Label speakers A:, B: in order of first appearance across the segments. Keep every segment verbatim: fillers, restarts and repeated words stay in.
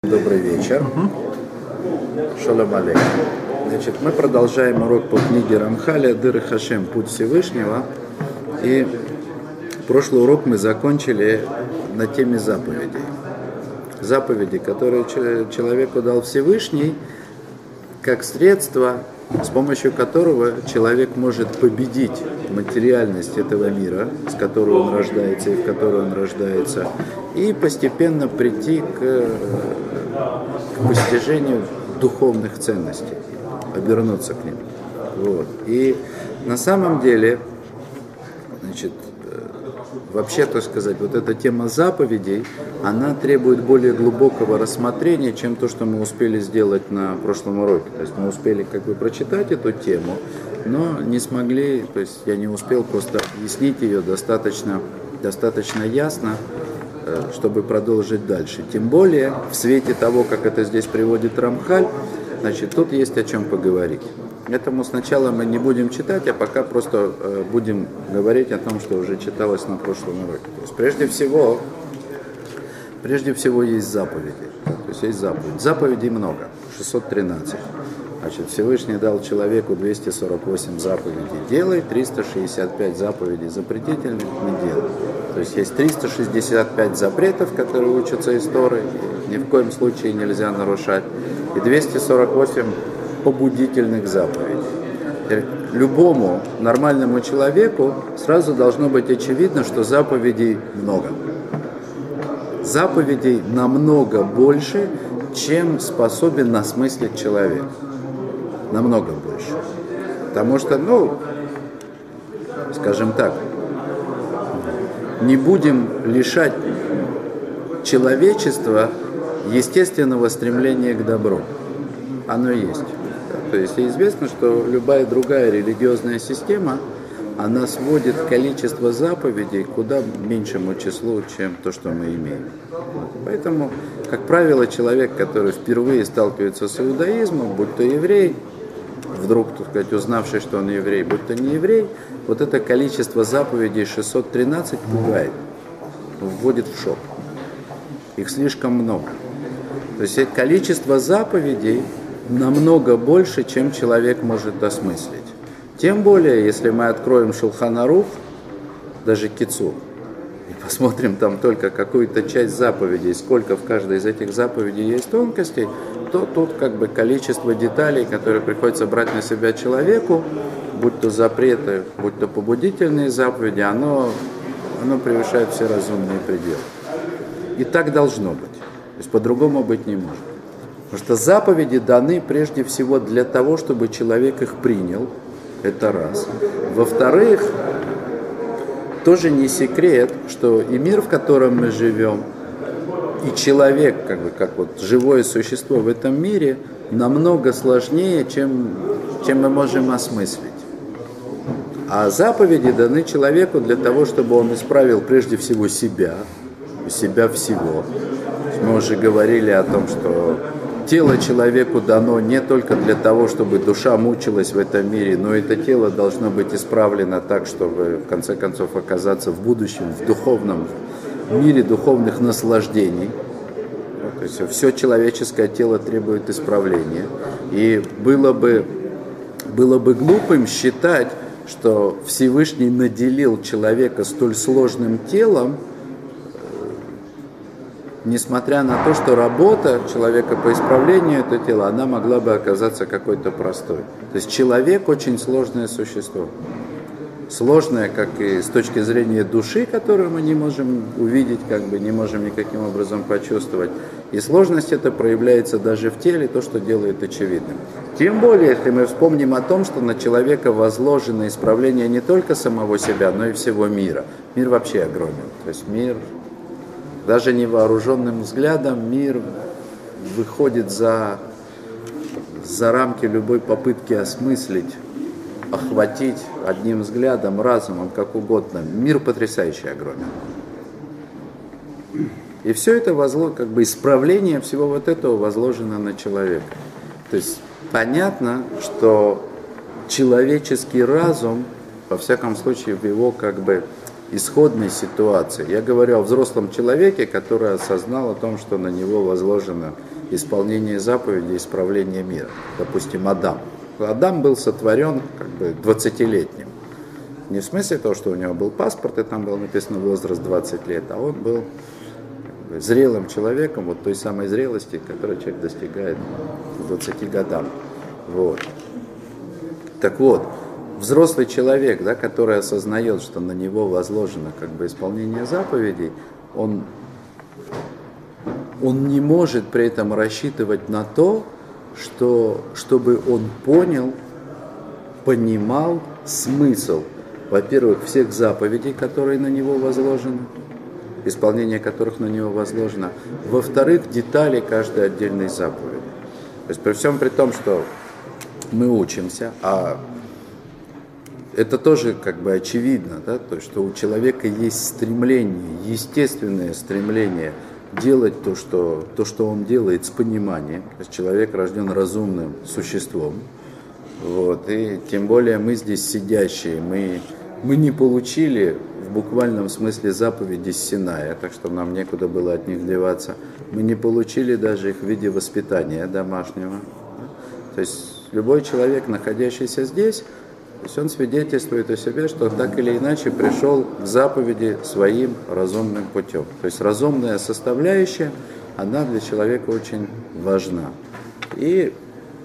A: Добрый вечер. Шалом алейкум. Значит, мы продолжаем урок по книге Рамхаля «Дыр Хашем. Путь Всевышнего». И прошлый урок мы закончили на теме заповедей. Заповеди, которые человеку дал Всевышний, как средство, с помощью которого человек может победить материальность этого мира, с которой он рождается и в которой он рождается, и постепенно прийти к, к постижению духовных ценностей, обернуться к ним. Вот. И на самом деле, значит, вообще, так сказать, вот эта тема заповедей, она требует более глубокого рассмотрения, чем то, что мы успели сделать на прошлом уроке. То есть мы успели как бы прочитать эту тему, но не смогли, то есть я не успел просто объяснить ее достаточно, достаточно ясно, чтобы продолжить дальше. Тем более, в свете того, как это здесь приводит Рамхаль, значит, тут есть о чем поговорить. Поэтому сначала мы не будем читать, а пока просто э, будем говорить о том, что уже читалось на прошлом уроке. То есть прежде всего, прежде всего есть заповеди. То есть есть заповеди. Заповедей много, шестьсот тринадцать. Значит, Всевышний дал человеку двести сорок восемь заповедей. Делай, триста шестьдесят пять заповедей запретительных не делай. То есть есть триста шестьдесят пять запретов, которые учатся из Торы, ни в коем случае нельзя нарушать. И двести сорок восемь побудительных заповедей. Любому нормальному человеку сразу должно быть очевидно, что заповедей много. Заповедей намного больше, чем способен осмыслить человек. Намного больше. Потому что, ну, скажем так, не будем лишать человечества естественного стремления к добру. Оно есть. То есть известно, что любая другая религиозная система, она сводит количество заповедей куда меньшему числу, чем то, что мы имеем. Поэтому, как правило, человек, который впервые сталкивается с иудаизмом, будь то еврей, вдруг, так сказать, узнавший, что он еврей, будь то не еврей, вот это количество заповедей шестьсот тринадцать пугает, вводит в шок. Их слишком много. То есть количество заповедей намного больше, чем человек может осмыслить. Тем более, если мы откроем Шулхан Арух, даже Кицур, и посмотрим там только какую-то часть заповедей, сколько в каждой из этих заповедей есть тонкостей, то тут как бы количество деталей, которые приходится брать на себя человеку, будь то запреты, будь то побудительные заповеди, оно, оно превышает все разумные пределы. И так должно быть. То есть по-другому быть не может. Потому что заповеди даны прежде всего для того, чтобы человек их принял. Это раз. Во-вторых, тоже не секрет, что и мир, в котором мы живем, и человек, как бы, как вот живое существо в этом мире, намного сложнее, чем, чем мы можем осмыслить. А заповеди даны человеку для того, чтобы он исправил прежде всего себя, себя всего. Мы уже говорили о том, что тело человеку дано не только для того, чтобы душа мучилась в этом мире, но это тело должно быть исправлено так, чтобы в конце концов оказаться в будущем, в духовном мире духовных наслаждений. То есть все человеческое тело требует исправления. И было бы, было бы глупым считать, что Всевышний наделил человека столь сложным телом, несмотря на то, что работа человека по исправлению этого тела, она могла бы оказаться какой-то простой. То есть человек очень сложное существо. Сложное, как и с точки зрения души, которую мы не можем увидеть, как бы не можем никаким образом почувствовать. И сложность это проявляется даже в теле, то, что делает очевидным. Тем более, если мы вспомним о том, что на человека возложено исправление не только самого себя, но и всего мира. Мир вообще огромен. То есть мир... Даже невооруженным взглядом мир выходит за, за рамки любой попытки осмыслить, охватить одним взглядом, разумом, как угодно. Мир потрясающе огромен. И все это возложено, как бы исправление всего вот этого возложено на человека. То есть понятно, что человеческий разум, во всяком случае в его как бы исходной ситуации. Я говорю о взрослом человеке, который осознал о том, что на него возложено исполнение заповедей, исправление мира. Допустим, Адам. Адам был сотворен как бы двадцатилетним. Не в смысле того, что у него был паспорт, и там было написано возраст двадцать лет, а он был как бы зрелым человеком, вот той самой зрелости, которую человек достигает к двадцати годам. Вот. Так вот, взрослый человек, да, который осознает, что на него возложено как бы исполнение заповедей, он, он не может при этом рассчитывать на то, что, чтобы он понял, понимал смысл, во-первых, всех заповедей, которые на него возложены, исполнение которых на него возложено, во-вторых, детали каждой отдельной заповеди. То есть при всем при том, что мы учимся, а это тоже как бы очевидно, да, то есть, что у человека есть стремление, естественное стремление делать то, что, то, что он делает с пониманием. То есть человек рожден разумным существом. Вот, и тем более мы здесь сидящие, мы, мы не получили в буквальном смысле заповеди с Синая, так что нам некуда было от них деваться. Мы не получили даже их в виде воспитания домашнего. То есть любой человек, находящийся здесь, то есть он свидетельствует о себе, что так или иначе пришел к заповеди своим разумным путем. То есть разумная составляющая, она для человека очень важна. И,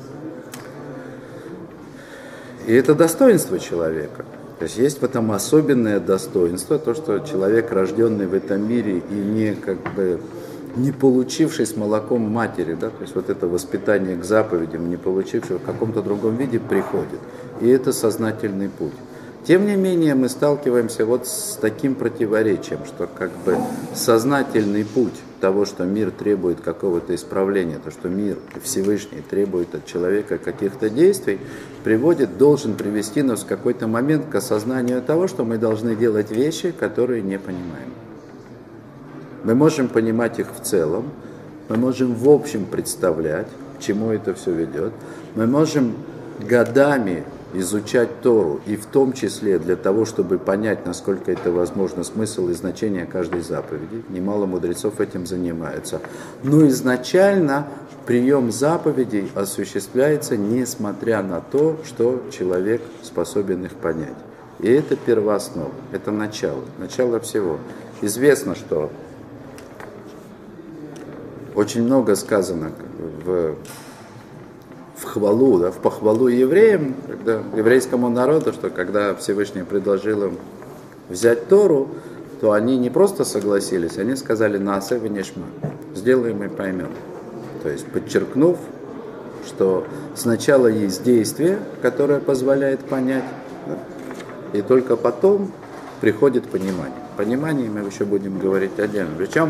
A: и это достоинство человека. То есть есть в этом особенное достоинство, то, что человек, рожденный в этом мире и не как бы не получивший с молоком матери, да, то есть вот это воспитание к заповедям, не получивший в каком-то другом виде, приходит. И это сознательный путь. Тем не менее, мы сталкиваемся вот с таким противоречием, что как бы сознательный путь того, что мир требует какого-то исправления, то, что мир Всевышний требует от человека каких-то действий, приводит, должен привести нас в какой-то момент к осознанию того, что мы должны делать вещи, которые не понимаем. Мы можем понимать их в целом, мы можем в общем представлять, к чему это все ведет. Мы можем годами изучать Тору, и в том числе для того, чтобы понять, насколько это возможно, смысл и значение каждой заповеди. Немало мудрецов этим занимаются. Но изначально прием заповедей осуществляется, несмотря на то, что человек способен их понять. И это первооснова, это начало, начало всего. Известно, что очень много сказано в, в хвалу, да, в похвалу евреям, когда, еврейскому народу, что когда Всевышний предложил им взять Тору, то они не просто согласились, они сказали «Наасе венешма», сделаем и поймем. То есть подчеркнув, что сначала есть действие, которое позволяет понять, да, и только потом приходит понимание. Понимание мы еще будем говорить отдельно. Причем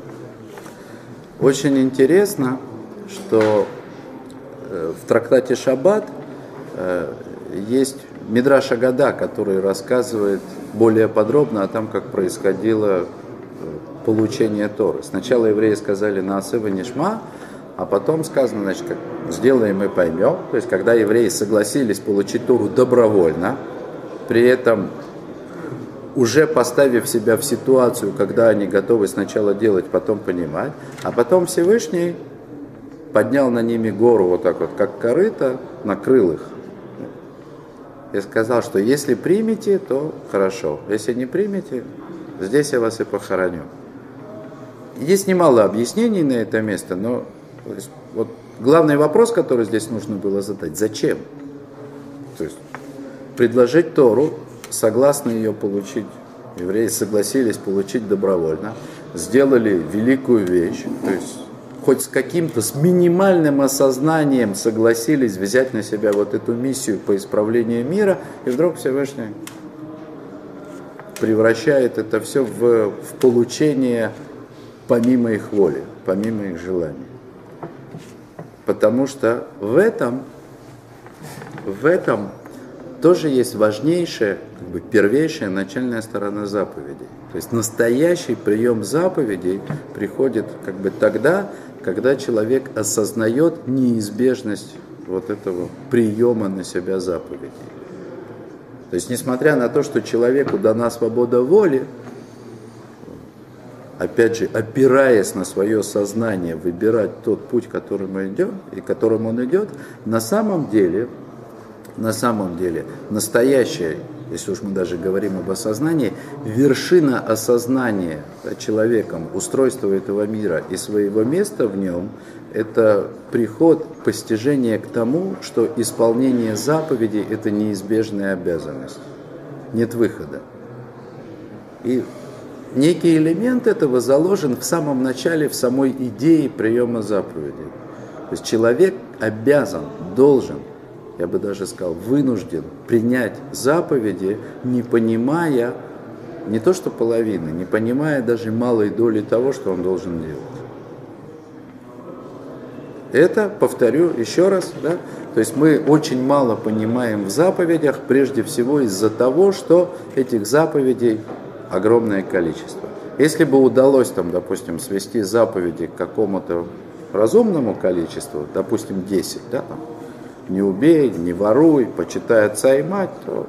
A: очень интересно, что в трактате Шаббат есть Мидраш Агада, который рассказывает более подробно о том, как происходило получение Торы. Сначала евреи сказали «Наасе венешма», а потом сказано, значит, как «сделаем и поймем». То есть, когда евреи согласились получить Тору добровольно, при этом уже поставив себя в ситуацию, когда они готовы сначала делать, потом понимать, а потом Всевышний поднял на ними гору вот так вот, как корыто, накрыл их. И сказал, что если примете, то хорошо, если не примете, здесь я вас и похороню. Есть немало объяснений на это место, но вот главный вопрос, который здесь нужно было задать, зачем? То есть предложить Тору, согласны ее получить, евреи согласились получить добровольно, сделали великую вещь, то есть хоть с каким-то, с минимальным осознанием согласились взять на себя вот эту миссию по исправлению мира, и вдруг Всевышний превращает это все в, в получение помимо их воли, помимо их желаний. Потому что в этом, в этом тоже есть важнейшая, как бы первейшая начальная сторона заповедей. То есть настоящий прием заповедей приходит как бы тогда, когда человек осознает неизбежность вот этого приема на себя заповедей. То есть, несмотря на то, что человеку дана свобода воли, опять же, опираясь на свое сознание, выбирать тот путь, которым он идет, и которым он идет, на самом деле, на самом деле, настоящее, если уж мы даже говорим об осознании, вершина осознания человеком устройства этого мира и своего места в нем, это приход, постижение к тому, что исполнение заповедей – это неизбежная обязанность, нет выхода. И некий элемент этого заложен в самом начале, в самой идее приема заповедей. То есть человек обязан, должен, я бы даже сказал, вынужден принять заповеди, не понимая не то что половины, не понимая даже малой доли того, что он должен делать. Это, повторю еще раз, да, то есть мы очень мало понимаем в заповедях, прежде всего из-за того, что этих заповедей огромное количество. Если бы удалось, там, допустим, свести заповеди к какому-то разумному количеству, допустим, десять, да, там, не убей, не воруй, почитай отца и мать, то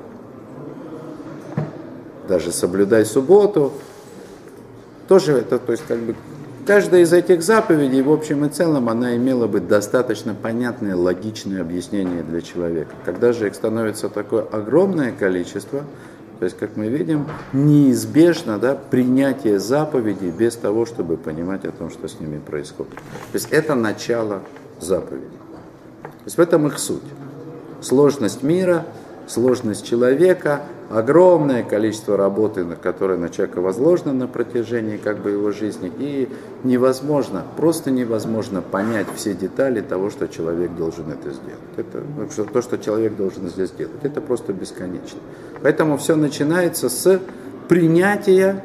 A: даже соблюдай субботу, тоже это, то есть, как бы, каждая из этих заповедей, в общем и целом, она имела бы достаточно понятное, логичное объяснение для человека. Когда же их становится такое огромное количество, то есть, как мы видим, неизбежно, да, принятие заповедей без того, чтобы понимать о том, что с ними происходит. То есть это начало заповедей. То есть в этом их суть. Сложность мира, сложность человека, огромное количество работы, которое на человека возложено на протяжении как бы его жизни, и невозможно, просто невозможно понять все детали того, что человек должен это сделать. Это, ну, то, что человек должен здесь сделать, это просто бесконечно. Поэтому все начинается с принятия,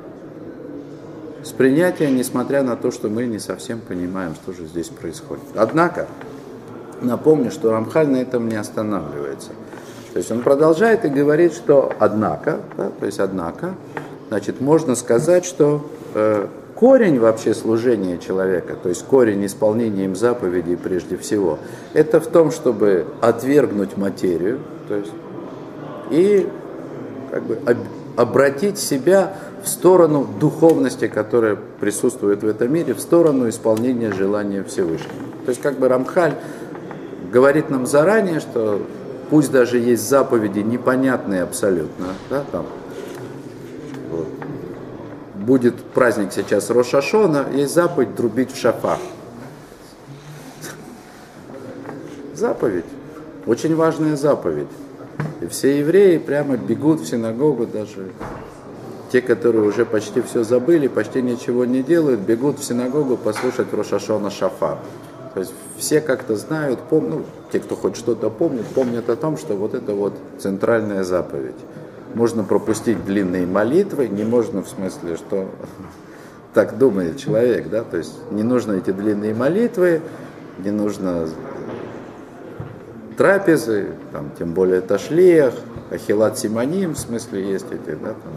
A: с принятия, несмотря на то, что мы не совсем понимаем, что же здесь происходит. Однако, напомню, что Рамхаль на этом не останавливается. То есть он продолжает и говорит, что однако, да, то есть однако, значит, можно сказать, что э, корень вообще служения человека, то есть корень исполнения им заповедей прежде всего, это в том, чтобы отвергнуть материю, то есть, и как бы об, обратить себя в сторону духовности, которая присутствует в этом мире, в сторону исполнения желания Всевышнего. То есть как бы Рамхаль говорит нам заранее, что пусть даже есть заповеди непонятные абсолютно, да, там, вот. Будет праздник сейчас Рош ха-Шана, есть заповедь трубить в шафар. Заповедь, очень важная заповедь. И все евреи прямо бегут в синагогу, даже те, которые уже почти все забыли, почти ничего не делают, бегут в синагогу послушать в Рош ха-Шана шафар. То есть все как-то знают, помнят, ну, те, кто хоть что-то помнит, помнят о том, что вот это вот центральная заповедь. Можно пропустить длинные молитвы, не можно в смысле, что так думает человек, да, то есть не нужно эти длинные молитвы, не нужно трапезы, там, тем более ташлиях, ахилат симоним, в смысле есть эти, да, там,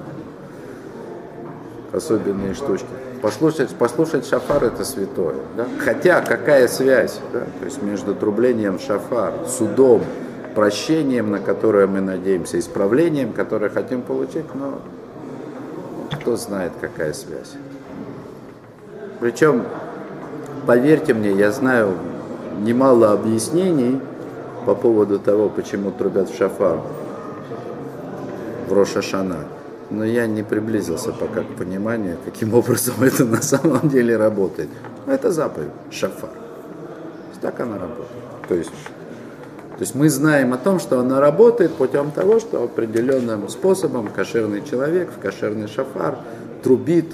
A: особенные штучки. Послушать, послушать шафар — это святое. Да? Хотя какая связь, да? То есть между трублением шафар, судом, прощением, на которое мы надеемся, исправлением, которое хотим получить, но кто знает, какая связь. Причем, поверьте мне, я знаю немало объяснений по поводу того, почему трубят в шафар в Рош ха-Шана. Но я не приблизился пока к пониманию, каким образом это на самом деле работает. Но это заповедь, шафар. Так она работает. То есть, то есть мы знаем о том, что она работает путем того, что определенным способом кошерный человек в кошерный шафар трубит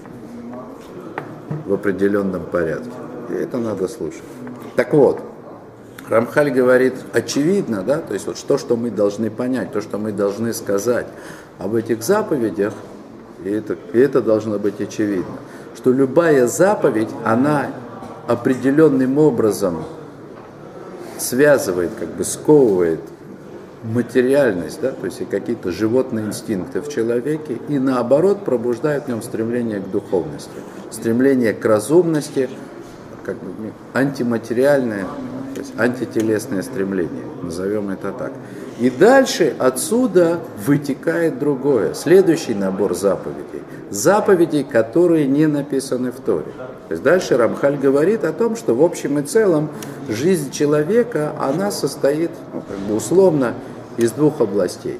A: в определенном порядке. И это надо слушать. Так вот, Рамхаль говорит очевидно, да, то есть вот то, что мы должны понять, то, что мы должны сказать об этих заповедях, и это, и это должно быть очевидно, что любая заповедь, она определенным образом связывает, как бы сковывает материальность, да, то есть и какие-то животные инстинкты в человеке, и наоборот пробуждает в нем стремление к духовности, стремление к разумности, как бы антиматериальное, то есть антителесное стремление, назовем это так. И дальше отсюда вытекает другое, следующий набор заповедей. Заповедей, которые не написаны в Торе. То есть дальше Рамхаль говорит о том, что в общем и целом жизнь человека, она состоит, ну, как бы условно, из двух областей.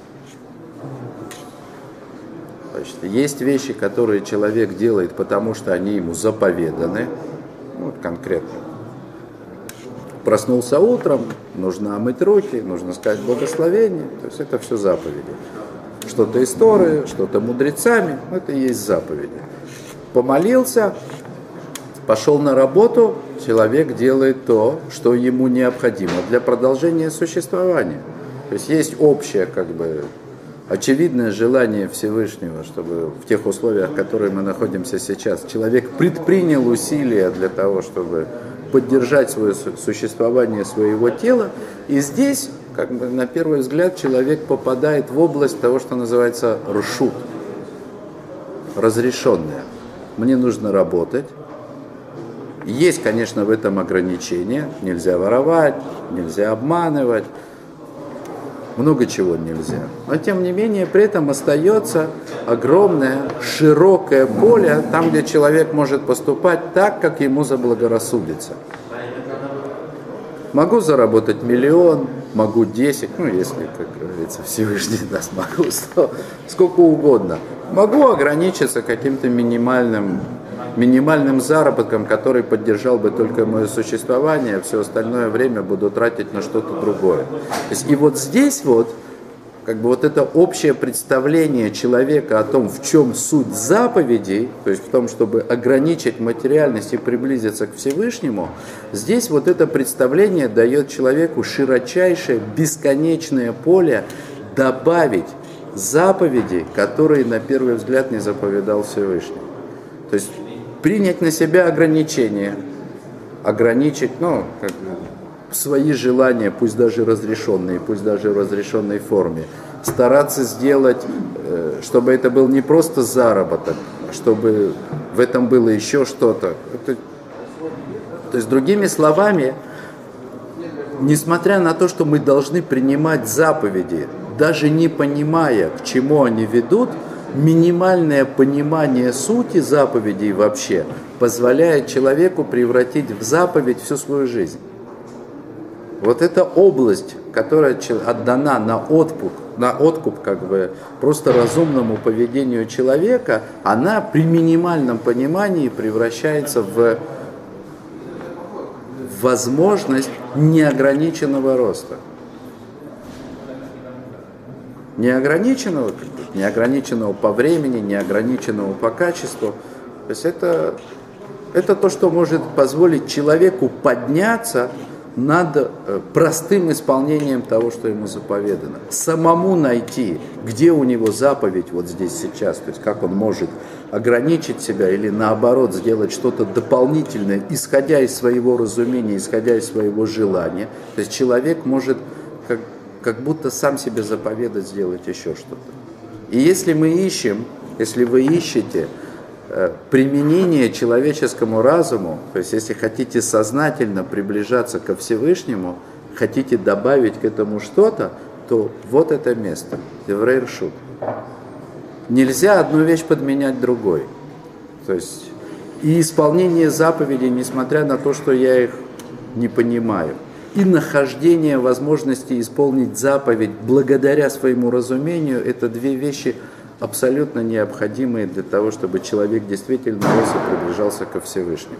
A: Значит, есть вещи, которые человек делает, потому что они ему заповеданы, ну, конкретно. Проснулся утром, нужно омыть руки, нужно сказать благословение, то есть это все заповеди. Что-то из Торы, что-то мудрецами, это и есть заповеди. Помолился, пошел на работу, человек делает то, что ему необходимо для продолжения существования. То есть есть общее, как бы, очевидное желание Всевышнего, чтобы в тех условиях, в которых мы находимся сейчас, человек предпринял усилия для того, чтобы поддержать свое существование своего тела. И здесь, как бы, на первый взгляд, человек попадает в область того, что называется ршут, разрешенное. Мне нужно работать. Есть, конечно, в этом ограничения. Нельзя воровать, нельзя обманывать. Много чего нельзя. Но, тем не менее, при этом остается огромное, широкое поле, там, где человек может поступать так, как ему заблагорассудится. Могу заработать миллион, могу десять, ну, если, как говорится, Всевышний даст, могу сто, сколько угодно. Могу ограничиться каким-то минимальным, минимальным заработком, который поддержал бы только мое существование, а все остальное время буду тратить на что-то другое. То есть, и вот здесь вот, как бы вот это общее представление человека о том, в чем суть заповедей, то есть в том, чтобы ограничить материальность и приблизиться к Всевышнему, здесь вот это представление дает человеку широчайшее, бесконечное поле добавить заповеди, которые на первый взгляд не заповедал Всевышний. То есть принять на себя ограничения, ограничить, ну, как бы, свои желания, пусть даже разрешенные, пусть даже в разрешенной форме, стараться сделать, чтобы это был не просто заработок, а чтобы в этом было еще что-то. Это, то есть, другими словами, несмотря на то, что мы должны принимать заповеди, даже не понимая, к чему они ведут, минимальное понимание сути заповедей вообще позволяет человеку превратить в заповедь всю свою жизнь. Вот эта область, которая отдана на откуп, на откуп как бы просто разумному поведению человека, она при минимальном понимании превращается в возможность неограниченного роста. Неограниченного, неограниченного по времени, неограниченного по качеству. То есть это, это то, что может позволить человеку подняться над простым исполнением того, что ему заповедано. Самому найти, где у него заповедь вот здесь сейчас, то есть как он может ограничить себя или наоборот сделать что-то дополнительное, исходя из своего разумения, исходя из своего желания. То есть человек может как, как будто сам себе заповедать сделать еще что-то. И если мы ищем, если вы ищете применение человеческому разуму, то есть если хотите сознательно приближаться ко Всевышнему, хотите добавить к этому что-то, то вот это место, Деврей Ршут. Нельзя одну вещь подменять другой. То есть и исполнение заповедей, несмотря на то, что я их не понимаю, и нахождение возможности исполнить заповедь благодаря своему разумению, это две вещи абсолютно необходимые для того, чтобы человек действительно рос и приближался ко Всевышнему.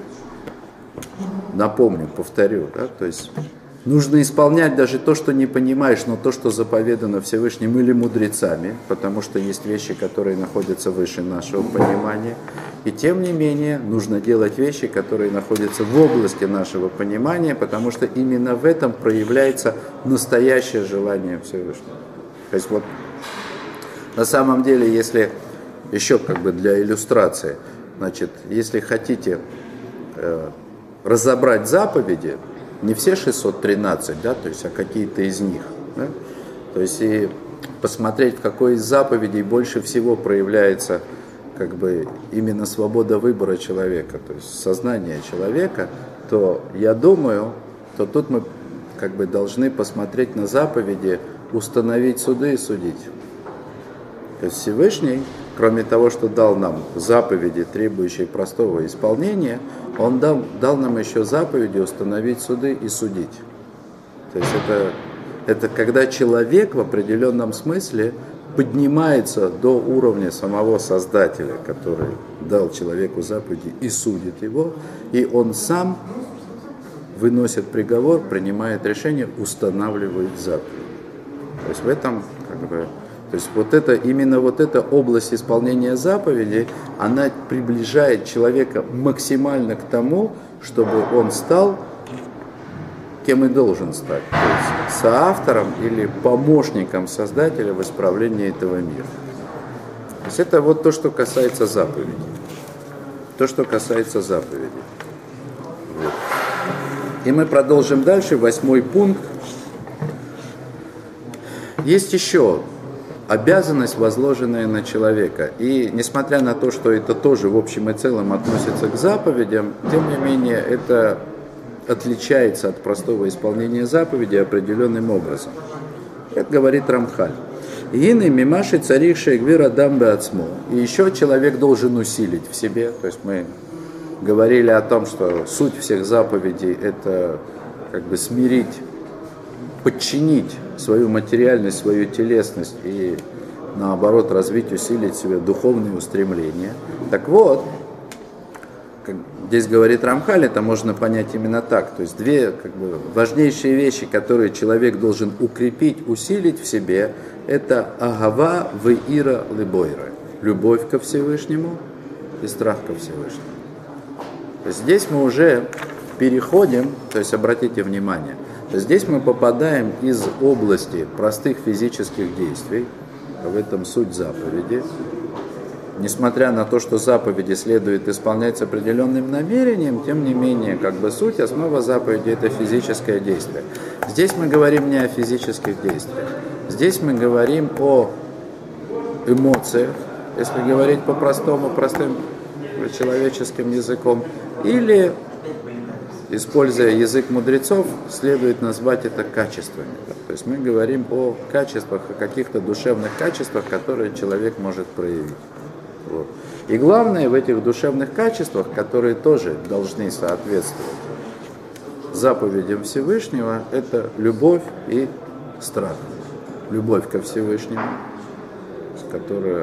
A: Напомню, повторю, да, то есть нужно исполнять даже то, что не понимаешь, но то, что заповедано Всевышним или мудрецами, потому что есть вещи, которые находятся выше нашего понимания. И тем не менее, нужно делать вещи, которые находятся в области нашего понимания, потому что именно в этом проявляется настоящее желание Всевышнего. То есть вот на самом деле, если еще как бы для иллюстрации, значит, если хотите э, разобрать заповеди, не все шестьсот тринадцать, да, то есть, а какие-то из них, да, то есть и посмотреть, в какой из заповедей больше всего проявляется как бы именно свобода выбора человека, то есть сознание человека, то я думаю, то тут мы как бы должны посмотреть на заповеди установить суды и судить. То есть Всевышний, кроме того, что дал нам заповеди, требующие простого исполнения, Он дал, дал нам еще заповеди установить суды и судить. То есть это, это когда человек в определенном смысле поднимается до уровня самого Создателя, который дал человеку заповеди и судит его, и он сам выносит приговор, принимает решение, устанавливает заповедь. То есть в этом, как бы, то есть вот это, именно вот эта область исполнения заповедей, она приближает человека максимально к тому, чтобы он стал кем и должен стать, то есть соавтором или помощником Создателя в исправлении этого мира. То есть это вот то, что касается заповедей. То, что касается заповедей. Вот. И мы продолжим дальше, восьмой пункт. Есть еще обязанность, возложенная на человека. И несмотря на то, что это тоже в общем и целом относится к заповедям, тем не менее это отличается от простого исполнения заповеди определенным образом. Это говорит Рамхаль. Гины мимаши царихши гвира дамбе ацмо. И еще человек должен усилить в себе. То есть мы говорили о том, что суть всех заповедей это как бы смирить, подчинить свою материальность, свою телесность и наоборот развить, усилить в себе духовные устремления. Так вот, как здесь говорит Рамхаль, это можно понять именно так. То есть две как бы, важнейшие вещи, которые человек должен укрепить, усилить в себе, это агава веира лебойра. Любовь ко Всевышнему и страх ко Всевышнему. То есть здесь мы уже переходим, то есть обратите внимание, то есть здесь мы попадаем из области простых физических действий, в этом суть заповеди. Несмотря на то, что заповеди следует исполнять с определенным намерением, тем не менее, как бы суть, основа заповеди – это физическое действие. Здесь мы говорим не о физических действиях. Здесь мы говорим о эмоциях, если говорить по-простому, простым человеческим языком, или, используя язык мудрецов, следует назвать это качествами. То есть мы говорим о качествах, о каких-то душевных качествах, которые человек может проявить. Вот. И главное в этих душевных качествах, которые тоже должны соответствовать заповедям Всевышнего, это любовь и страх. Любовь ко Всевышнему, которая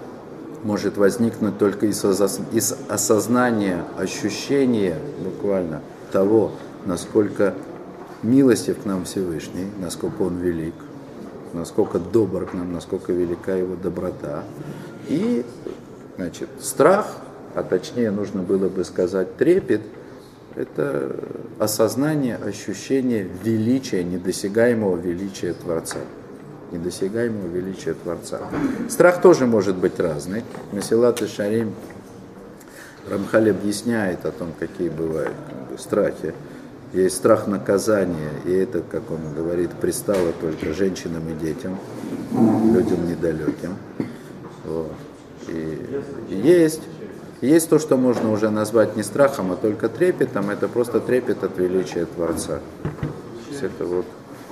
A: может возникнуть только из осознания, ощущения буквально того, насколько милостив к нам Всевышний, насколько Он велик, насколько добр к нам, насколько велика Его доброта. И, значит, страх, а точнее нужно было бы сказать трепет, это осознание, ощущение величия, недосягаемого величия Творца. Недосягаемого величия Творца. Страх тоже может быть разный. Месилат иш-Шарим Рамхаль объясняет о том, какие бывают как бы, страхи. Есть страх наказания, и это, как он говорит, пристало только женщинам и детям, людям недалеким. Вот. И, и есть, есть то, что можно уже назвать не страхом, а только трепетом. Это просто трепет от величия Творца. То есть, это вот.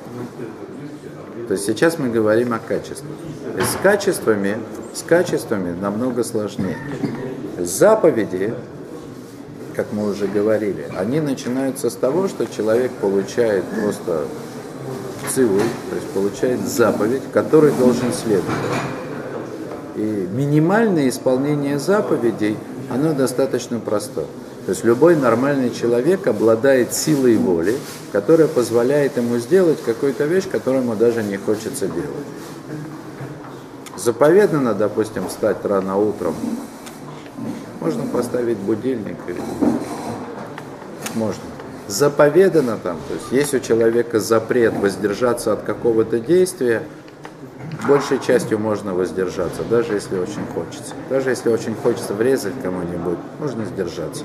A: То есть сейчас мы говорим о качествах. То есть с качествами, с качествами намного сложнее. Заповеди, как мы уже говорили, они начинаются с того, что человек получает просто цивуй, то есть получает заповедь, которой должен следовать. И минимальное исполнение заповедей, оно достаточно простое. То есть любой нормальный человек обладает силой воли, которая позволяет ему сделать какую-то вещь, которую ему даже не хочется делать. Заповедано, допустим, встать рано утром. Можно поставить будильник. Или... Можно. Заповедано там, то есть есть у человека запрет воздержаться от какого-то действия, большей частью можно воздержаться, даже если очень хочется. Даже если очень хочется врезать кому-нибудь, можно сдержаться.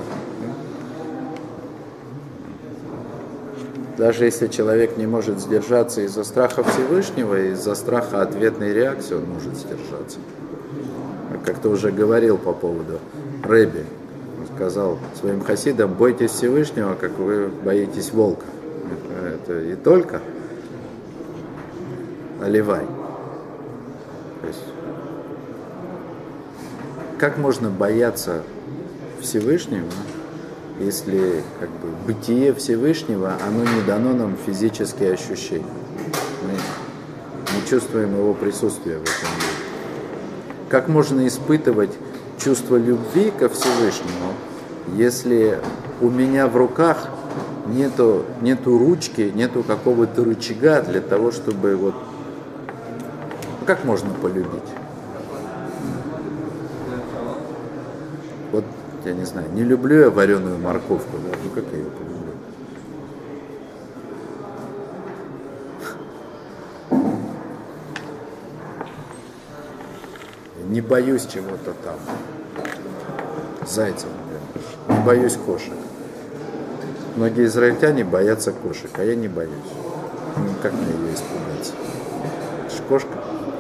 A: Даже если человек не может сдержаться из-за страха Всевышнего, из-за страха ответной реакции, он может сдержаться. Как-то уже говорил по поводу Рэби. Он сказал своим хасидам: бойтесь Всевышнего, как вы боитесь волка. Это и только. Оливай. То есть, как можно бояться Всевышнего, если как бы бытие Всевышнего, оно не дано нам физические ощущения. Мы не чувствуем его присутствия в этом мире. Как можно испытывать чувство любви ко Всевышнему, если у меня в руках нету, нету ручки, нету какого-то рычага для того, чтобы вот... Как можно полюбить? Вот, я не знаю, не люблю я вареную морковку, да? Ну как я ее полюблю? Не боюсь чего-то там. Зайцев, например. Не боюсь кошек. Многие израильтяне боятся кошек, а я не боюсь. Ну, как мне ее испугаться? Это ж кошка.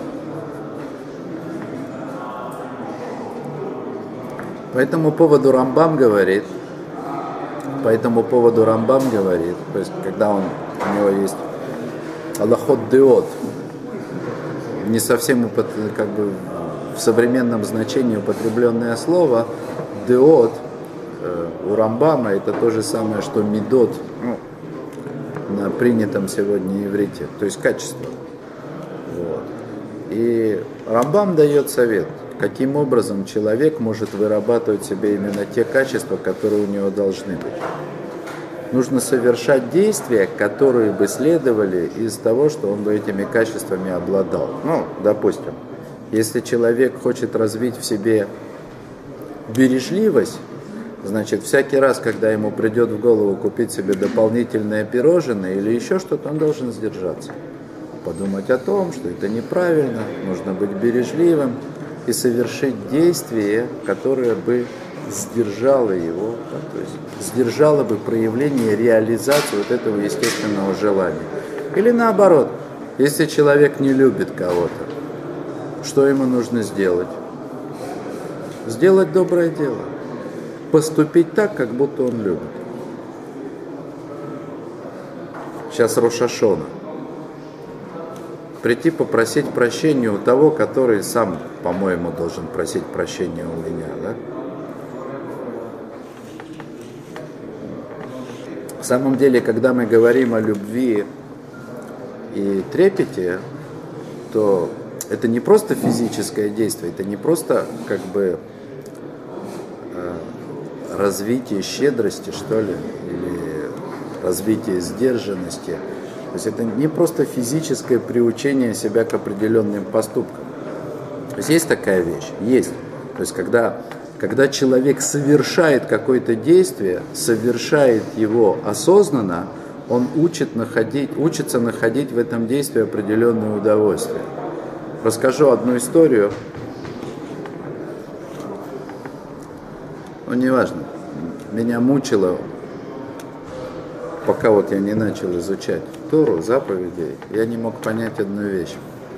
A: По этому поводу Рамбам говорит, по этому поводу Рамбам говорит, то есть когда он, у него есть алахот деот, не совсем как бы в современном значении употребленное слово, деот э, у Рамбама это то же самое, что мидот, ну, на принятом сегодня иврите, то есть качество. Вот. И Рамбам дает совет, каким образом человек может вырабатывать в себе именно те качества, которые у него должны быть. Нужно совершать действия, которые бы следовали из того, что он бы этими качествами обладал. Ну, допустим, если человек хочет развить в себе бережливость, значит, всякий раз, когда ему придет в голову купить себе дополнительное пирожное или еще что-то, он должен сдержаться. Подумать о том, что это неправильно, нужно быть бережливым и совершить действие, которое бы сдержало его, да, то есть сдержало бы проявление, реализацию вот этого естественного желания. Или наоборот, если человек не любит кого-то, что ему нужно сделать? Сделать доброе дело. Поступить так, как будто он любит. Сейчас Рош ха-Шана. Прийти попросить прощения у того, который сам, по-моему, должен просить прощения у меня, да? В самом деле, когда мы говорим о любви и трепете, то это не просто физическое действие, это не просто как бы э, развитие щедрости, что ли, или развитие сдержанности. То есть это не просто физическое приучение себя к определенным поступкам. То есть есть такая вещь? Есть. То есть когда, когда человек совершает какое-то действие, совершает его осознанно, он учит находить, учится находить в этом действии определенное удовольствие. Расскажу одну историю. Ну, неважно. Меня мучило, пока вот я не начал изучать Тору, заповедей, я не мог понять одну вещь.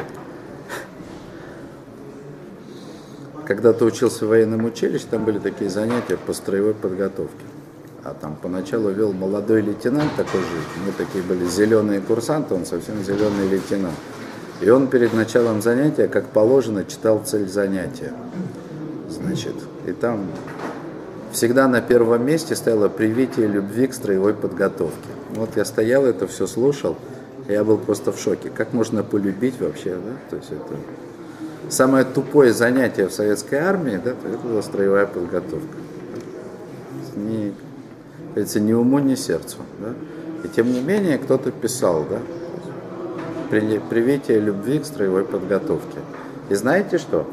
A: Когда-то учился в военном училище, там были такие занятия по строевой подготовке. А там поначалу вел молодой лейтенант такой же, мы такие были зеленые курсанты, он совсем зеленый лейтенант. И он перед началом занятия, как положено, читал цель занятия. Значит, и там всегда на первом месте стояло привитие любви к строевой подготовке. Вот я стоял, это все слушал, и я был просто в шоке. Как можно полюбить вообще, да? То есть это самое тупое занятие в советской армии, да, это была строевая подготовка. Ни, это ни уму, ни сердцу, да? И тем не менее кто-то писал, да, привитие любви к строевой подготовке. И знаете что?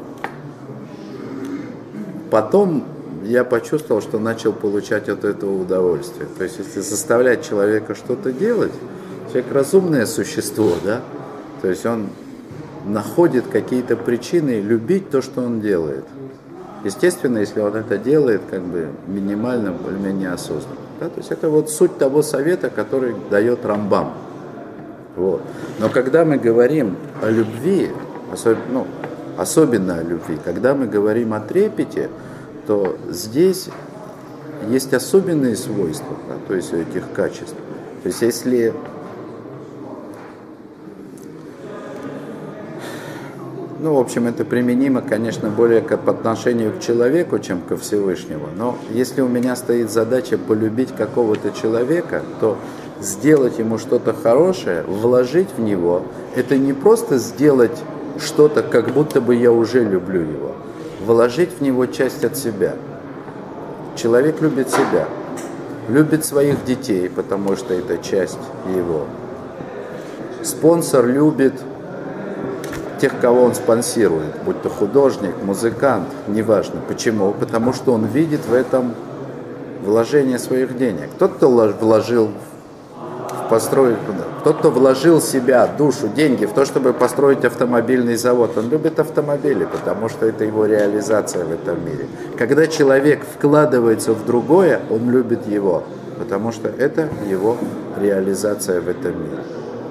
A: Потом я почувствовал, что начал получать от этого удовольствие. То есть, если заставлять человека что-то делать, человек разумное существо, да? То есть он находит какие-то причины любить то, что он делает. Естественно, если он это делает как бы минимально, более-менее осознанно. Да? То есть это вот суть того совета, который дает Рамбам. Вот. Но когда мы говорим о любви, особ... ну, особенно о любви, когда мы говорим о трепете, то здесь есть особенные свойства, да, то есть у этих качеств. То есть если Ну, в общем, это применимо, конечно, более к, по отношению к человеку, чем ко Всевышнему. Но если у меня стоит задача полюбить какого-то человека, то сделать ему что-то хорошее, вложить в него, это не просто сделать что-то, как будто бы я уже люблю его. Вложить в него часть от себя. Человек любит себя, любит своих детей, потому что это часть его. Спонсор любит тех, кого он спонсирует, будь то художник, музыкант, неважно. Почему? Потому что он видит в этом вложение своих денег. Тот, кто вложил в построить, тот, кто вложил себя, душу, деньги в то, чтобы построить автомобильный завод, он любит автомобили, потому что это его реализация в этом мире. Когда человек вкладывается в другое, он любит его, потому что это его реализация в этом мире.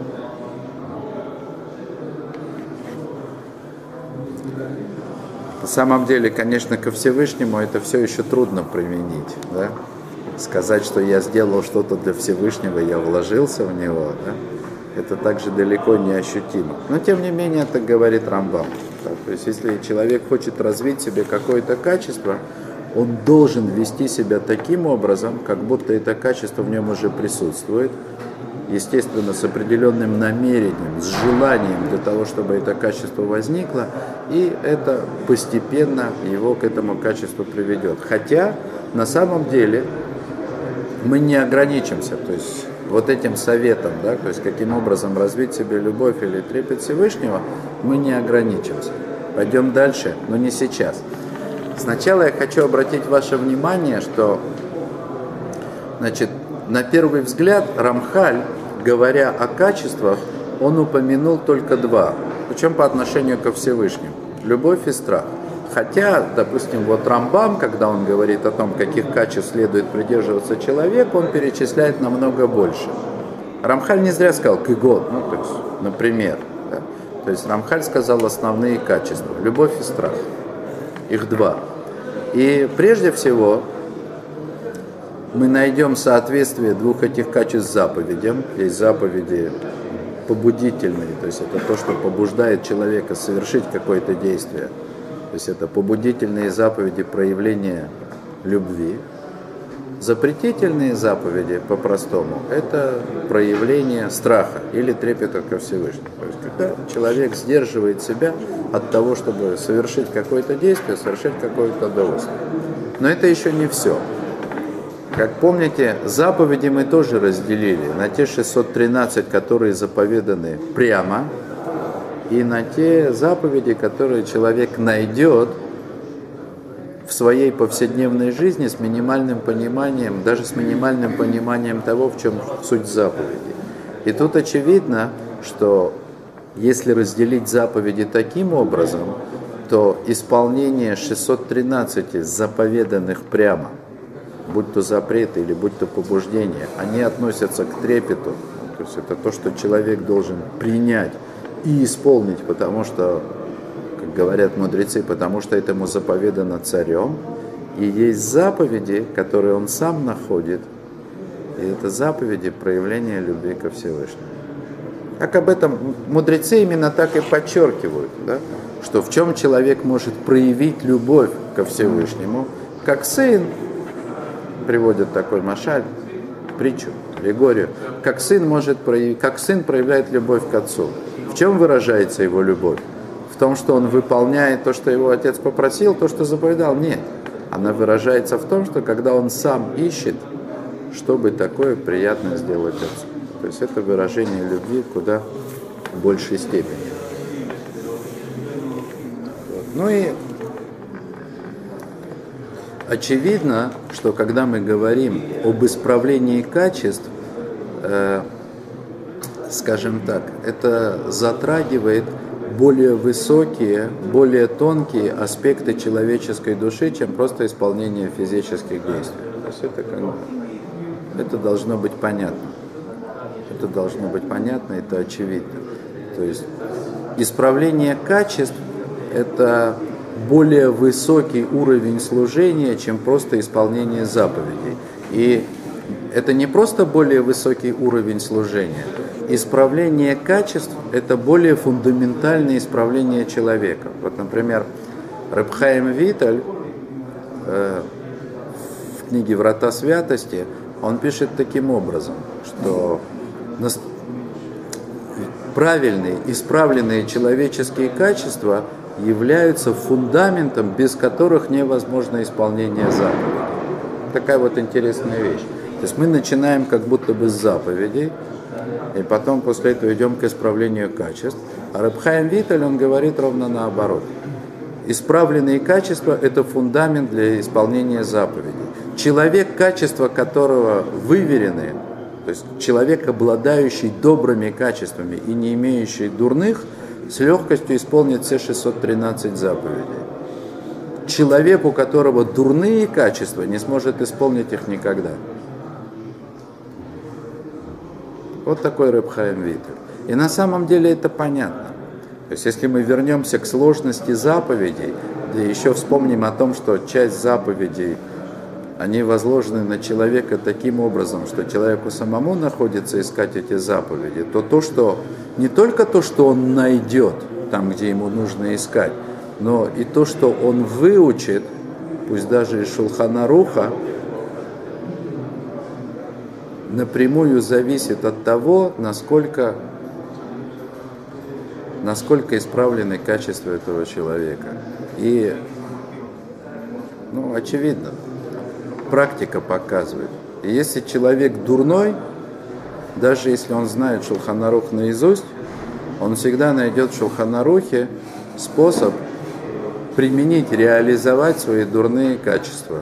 A: На самом деле, конечно, ко Всевышнему это все еще трудно применить, да? Сказать, что я сделал что-то для Всевышнего, я вложился в него, да? Это также далеко не ощутимо. Но, тем не менее, это говорит Рамбам. Да? То есть, если человек хочет развить в себе какое-то качество, он должен вести себя таким образом, как будто это качество в нем уже присутствует, естественно, с определенным намерением, с желанием для того, чтобы это качество возникло, и это постепенно его к этому качеству приведет. Хотя, на самом деле, мы не ограничимся, то есть вот этим советом, да, то есть каким образом развить в себе любовь или трепет Всевышнего, мы не ограничимся. Пойдем дальше, но не сейчас. Сначала я хочу обратить ваше внимание, что, значит, на первый взгляд Рамхаль, говоря о качествах, он упомянул только два, причем по отношению ко Всевышнему – любовь и страх. Хотя, допустим, вот Рамбам, когда он говорит о том, каких качеств следует придерживаться человек, он перечисляет намного больше. Рамхаль не зря сказал «кыгот», ну, то есть, например. Да? То есть Рамхаль сказал основные качества – любовь и страх. Их два. И прежде всего мы найдем соответствие двух этих качеств заповедям. Есть заповеди побудительные, то есть это то, что побуждает человека совершить какое-то действие. То есть это побудительные заповеди проявления любви. Запретительные заповеди, по-простому, это проявление страха или трепета ко Всевышнему. То есть когда человек сдерживает себя от того, чтобы совершить какое-то действие, совершить какое-то удовольствие. Но это еще не все. Как помните, заповеди мы тоже разделили на те шестьсот тринадцать, которые заповеданы прямо, и на те заповеди, которые человек найдет в своей повседневной жизни с минимальным пониманием, даже с минимальным пониманием того, в чем суть заповеди. И тут очевидно, что если разделить заповеди таким образом, то исполнение шестисот тринадцати заповеданных прямо, будь то запреты или будь то побуждения, они относятся к трепету. То есть это то, что человек должен принять и исполнить, потому что, как говорят мудрецы, потому что этому заповедано царем. И есть заповеди, которые он сам находит, и это заповеди проявления любви ко Всевышнему. Как об этом мудрецы именно так и подчеркивают, да? Что в чем человек может проявить любовь ко Всевышнему, как сын, приводит такой машаль, притчу, аллегорию, как сын может проявить, как сын проявляет любовь к отцу. В чем выражается его любовь? В том, что он выполняет то, что его отец попросил, то, что заповедал? Нет. Она выражается в том, что когда он сам ищет, чтобы такое приятно сделать отцу. То есть это выражение любви куда в большей степени. Ну и очевидно, что когда мы говорим об исправлении качеств, э, скажем так, это затрагивает более высокие, более тонкие аспекты человеческой души, чем просто исполнение физических действий. То есть это, как бы, это должно быть понятно. Это должно быть понятно, это очевидно. То есть исправление качеств – это более высокий уровень служения, чем просто исполнение заповедей. И это не просто более высокий уровень служения, исправление качеств – это более фундаментальное исправление человека. Вот, например, Реб Хаим Виталь э, в книге «Врата святости» он пишет таким образом, что правильные, исправленные человеческие качества являются фундаментом, без которых невозможно исполнение заповедей. Такая вот интересная вещь. То есть мы начинаем как будто бы с заповедей, и потом после этого идем к исправлению качеств. А Реб Хаим Виталь, он говорит ровно наоборот. Исправленные качества – это фундамент для исполнения заповедей. Человек, качества которого выверены, то есть человек, обладающий добрыми качествами и не имеющий дурных, с легкостью исполнит все шестьсот тринадцать заповедей. Человек, у которого дурные качества, не сможет исполнить их никогда. Вот такой Реб Хаим Виталь. И на самом деле это понятно. То есть если мы вернемся к сложности заповедей, да еще вспомним о том, что часть заповедей, они возложены на человека таким образом, что человеку самому находится искать эти заповеди, то то, что не только то, что он найдет там, где ему нужно искать, но и то, что он выучит, пусть даже из Шулхан Аруха, напрямую зависит от того, насколько, насколько исправлены качества этого человека. И, ну, очевидно, практика показывает. И если человек дурной, даже если он знает Шулхан Арух наизусть, он всегда найдет в Шулхан Арухе способ применить, реализовать свои дурные качества.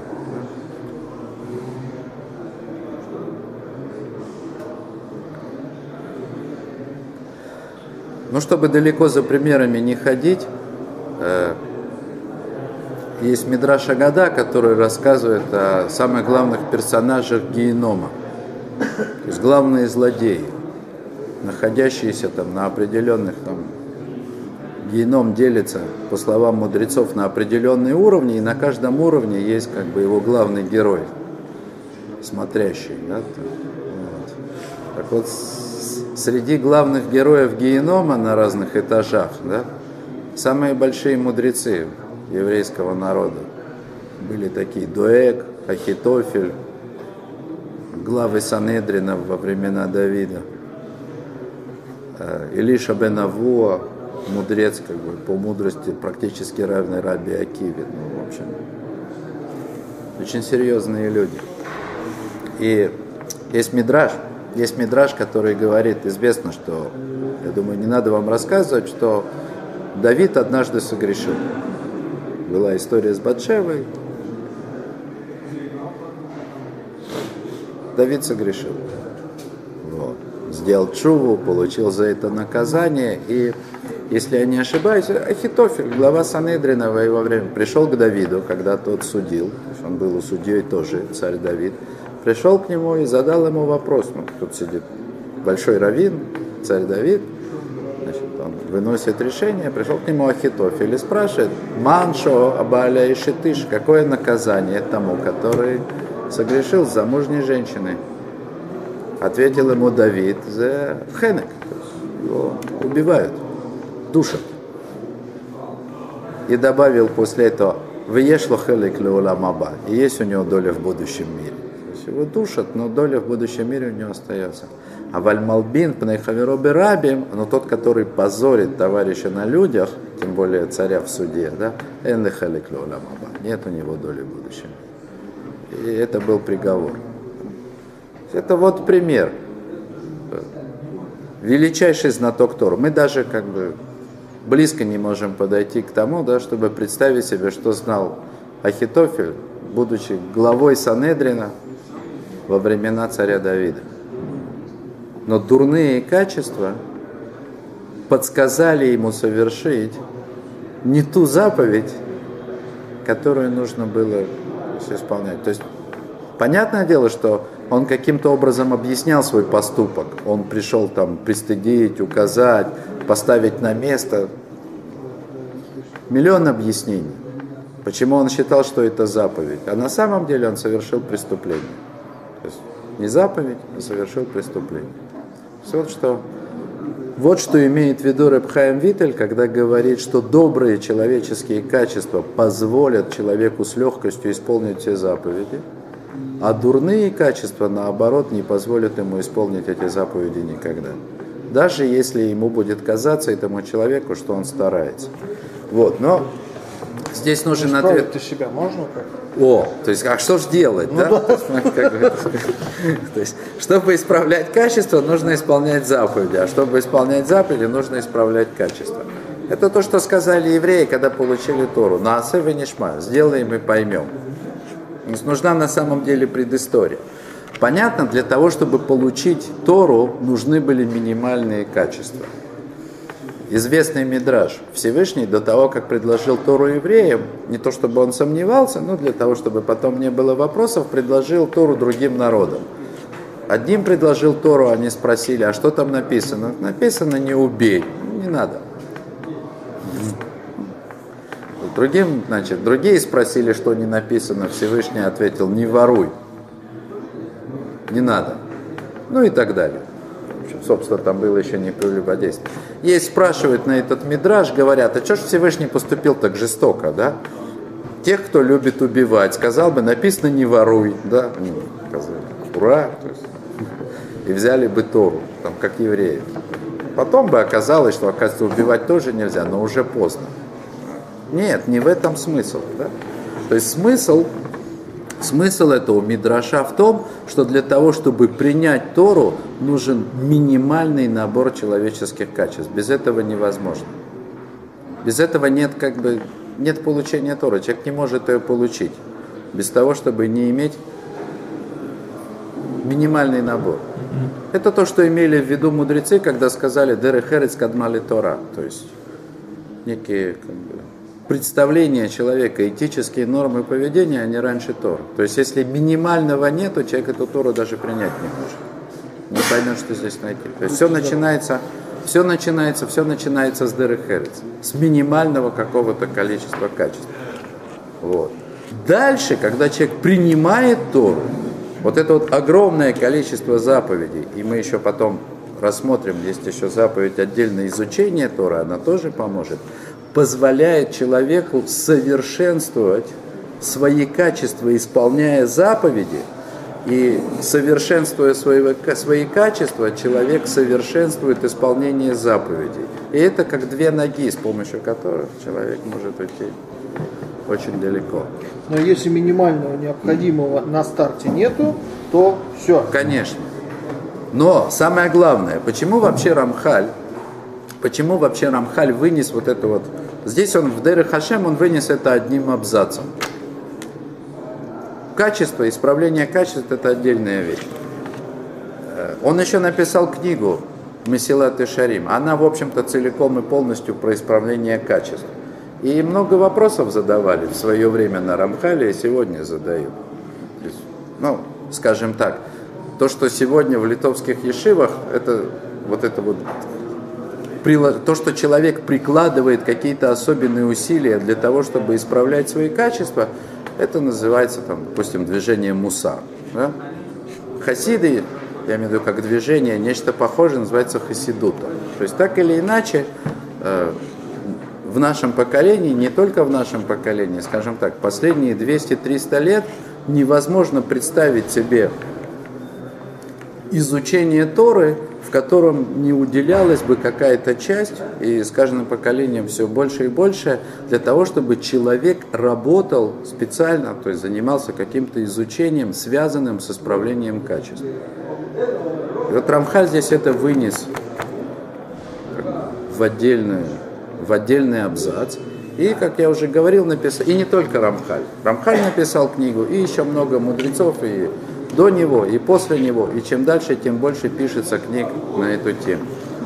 A: Ну, чтобы далеко за примерами не ходить, э, есть Мидраш Агада, который рассказывает о самых главных персонажах Генома. То есть главные злодеи, находящиеся там на определенных, там, Геном делится, по словам мудрецов, на определенные уровни, и на каждом уровне есть как бы его главный герой, смотрящий. Да? Вот. Так вот, среди главных героев Генома на разных этажах, да, самые большие мудрецы еврейского народа были такие: Доэг, Ахитофель, главы Санедрина во времена Давида, Илиша бен Авуа, мудрец, как бы, по мудрости практически равный Раби Акиве. Ну, в общем, очень серьезные люди. И есть мидраш, есть мидраш, который говорит, известно, что, я думаю, не надо вам рассказывать, что Давид однажды согрешил. Была история с Батшевой. Давид согрешил. Вот. Сделал чуву, получил за это наказание. И, если я не ошибаюсь, Ахитофель, глава Санедрина в его время, пришел к Давиду, когда тот судил. Он был судьей тоже, царь Давид. Пришел к нему и задал ему вопрос. Ну, тут сидит большой раввин, царь Давид. Значит, он выносит решение, пришел к нему Ахитофель и спрашивает: «Маншо абаля и шитыш, какое наказание тому, который согрешил с замужней женщиной?» Ответил ему Давид: «За хенек», его убивают, душат. И добавил после этого: «Веешло хелек леолам аба», и есть у него доля в будущем мире. То есть его душат, но доля в будущем мире у него остается. А вальмалбин пнейхаверо берабим, но тот, который позорит товарища на людях, тем более царя в суде, да, эн хелек леолам аба, нет у него доли в будущем. И это был приговор. Это вот пример. Величайший знаток Торы. Мы даже как бы близко не можем подойти к тому, да, чтобы представить себе, что знал Ахитофель, будучи главой Санедрина во времена царя Давида. Но дурные качества подсказали ему совершить не ту заповедь, которую нужно было исполнять. То есть, понятное дело, что он каким-то образом объяснял свой поступок. Он пришел там пристыдить, указать, поставить на место. Миллион объяснений, почему он считал, что это заповедь. А на самом деле он совершил преступление. То есть не заповедь, а совершил преступление. Вот что, вот что имеет в виду Реб Хаим Виттель, когда говорит, что добрые человеческие качества позволят человеку с легкостью исполнить все заповеди, а дурные качества, наоборот, не позволят ему исполнить эти заповеди никогда. Даже если ему будет казаться, этому человеку, что он старается. Вот, но здесь нужен
B: ну,
A: ответ.
B: Ты себя можно как?
A: О, то есть, а что же делать, ну, да? да? То есть, чтобы исправлять качество, нужно исполнять заповеди, а чтобы исполнять заповеди, нужно исправлять качество. Это то, что сказали евреи, когда получили Тору. Наасе венишма, сделаем и поймем. Нужна на самом деле предыстория. Понятно, для того, чтобы получить Тору, нужны были минимальные качества. Известный мидраш. Всевышний до того, как предложил Тору евреям, не то чтобы он сомневался, но для того, чтобы потом не было вопросов, предложил Тору другим народам. Одним предложил Тору, они спросили, а что там написано? Написано «не убей». Не надо. Другим, значит, другие спросили, что не написано. Всевышний ответил «не воруй». Не надо. Ну и так далее. В общем, собственно, там было еще не прелюбодействие. Есть спрашивают на этот мидраш, говорят, а что ж Всевышний поступил так жестоко, да? Тех, кто любит убивать, сказал бы, написано «не воруй», да? Они сказали «ура», то есть, и взяли бы Тору, там, как евреи. Потом бы оказалось, что, оказывается, убивать тоже нельзя, но уже поздно. Нет, не в этом смысл, да? То есть смысл... Смысл этого мидраша в том, что для того, чтобы принять Тору, нужен минимальный набор человеческих качеств. Без этого невозможно. Без этого нет, как бы, нет получения Торы. Человек не может ее получить без того, чтобы не иметь минимальный набор. Это то, что имели в виду мудрецы, когда сказали «дерех эрец кадма Тора», то есть некие, как бы, представления человека, этические нормы поведения, они раньше Торы. То есть, если минимального нет, то человек эту Тору даже принять не может. Не поймет, что здесь найти. То есть, все начинается, все начинается, все начинается с дерех эрец, с минимального какого-то количества качеств. Вот. Дальше, когда человек принимает Тору, вот это вот огромное количество заповедей, и мы еще потом рассмотрим, есть еще заповедь отдельное изучение Торы, она тоже поможет, позволяет человеку совершенствовать свои качества, исполняя заповеди, и совершенствуя свои, свои качества, человек совершенствует исполнение заповедей. И это как две ноги, с помощью которых человек может уйти очень далеко.
B: Но если минимального необходимого на старте нету, то все.
A: Конечно. Но самое главное, почему вообще Рамхаль Почему вообще Рамхаль вынес вот это вот... Здесь он в Дерех Хашем, он вынес это одним абзацем. Качество, исправление качеств – это отдельная вещь. Он еще написал книгу Месилат Ишарим. Она, в общем-то, целиком и полностью про исправление качеств. И много вопросов задавали в свое время на Рамхале, и сегодня задают. То есть, ну, скажем так, то, что сегодня в литовских ешивах, это вот это вот... То, что человек прикладывает какие-то особенные усилия для того, чтобы исправлять свои качества, это называется, там, допустим, движение мусар. Да? Хасиды, я имею в виду как движение, нечто похожее, называется хасидутом. То есть так или иначе, э, в нашем поколении, не только в нашем поколении, скажем так, последние двести-триста лет невозможно представить себе изучение Торы, в котором не уделялась бы какая-то часть, и с каждым поколением все больше и больше, для того, чтобы человек работал специально, то есть занимался каким-то изучением, связанным с исправлением качеств. И вот Рамхаль здесь это вынес в отдельный, в отдельный абзац. И, как я уже говорил, написал, и не только Рамхаль. Рамхаль написал книгу, и еще много мудрецов, и до него, и после него, и чем дальше, тем больше пишется книг на эту тему.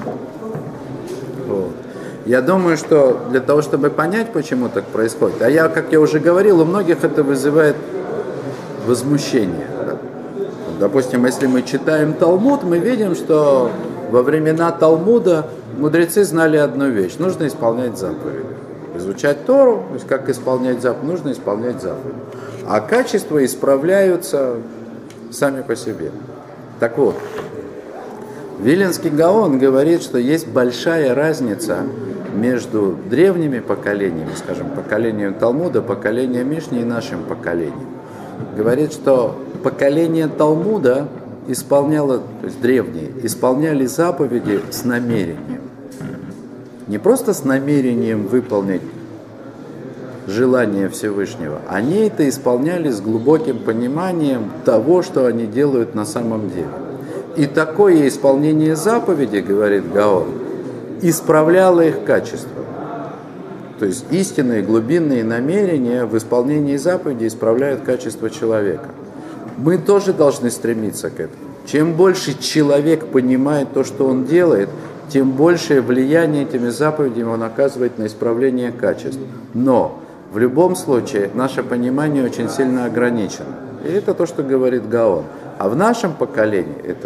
A: Вот. Я думаю, что для того, чтобы понять, почему так происходит, а я, как я уже говорил, у многих это вызывает возмущение. Да? Допустим, если мы читаем Талмуд, мы видим, что во времена Талмуда мудрецы знали одну вещь: нужно исполнять заповеди. Изучать Тору, то есть как исполнять заповеди, нужно исполнять заповеди. А качества исправляются сами по себе. Так вот, Виленский Гаон говорит, что есть большая разница между древними поколениями, скажем, поколением Талмуда, поколением Мишни и нашим поколением. Говорит, что поколение Талмуда исполняло, то есть древние, исполняли заповеди с намерением. Не просто с намерением выполнить желание Всевышнего, они это исполняли с глубоким пониманием того, что они делают на самом деле. И такое исполнение заповеди, говорит Гаон, исправляло их качество. То есть истинные глубинные намерения в исполнении заповеди исправляют качество человека. Мы тоже должны стремиться к этому. Чем больше человек понимает то, что он делает, тем большее влияние этими заповедями он оказывает на исправление качеств. Но в любом случае наше понимание очень сильно ограничено. И это то, что говорит Гаон. А в нашем поколении, это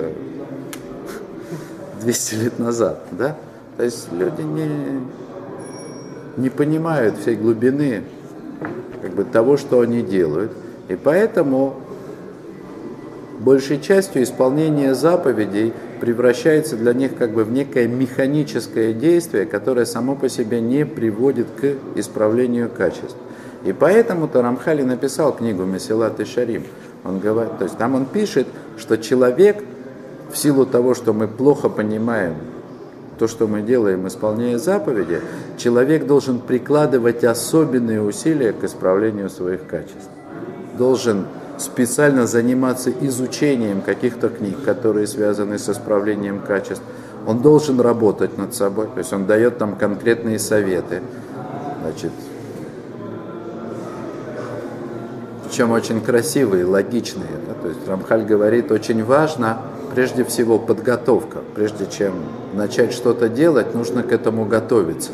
A: двести лет назад, да? То есть люди не, не понимают всей глубины как бы, того, что они делают. И поэтому большей частью исполнение заповедей превращается для них как бы в некое механическое действие, которое само по себе не приводит к исправлению качеств. И поэтому-то Рамхаль написал книгу Месилат Ишарим. Он говорит, то есть там он пишет, что человек, в силу того, что мы плохо понимаем то, что мы делаем, исполняя заповеди, человек должен прикладывать особенные усилия к исправлению своих качеств. Должен специально заниматься изучением каких-то книг, которые связаны с исправлением качеств. Он должен работать над собой, то есть он дает там конкретные советы. Значит, причем очень красивые, логичные. Да? То есть Рамхаль говорит, очень важно прежде всего подготовка. Прежде чем начать что-то делать, нужно к этому готовиться.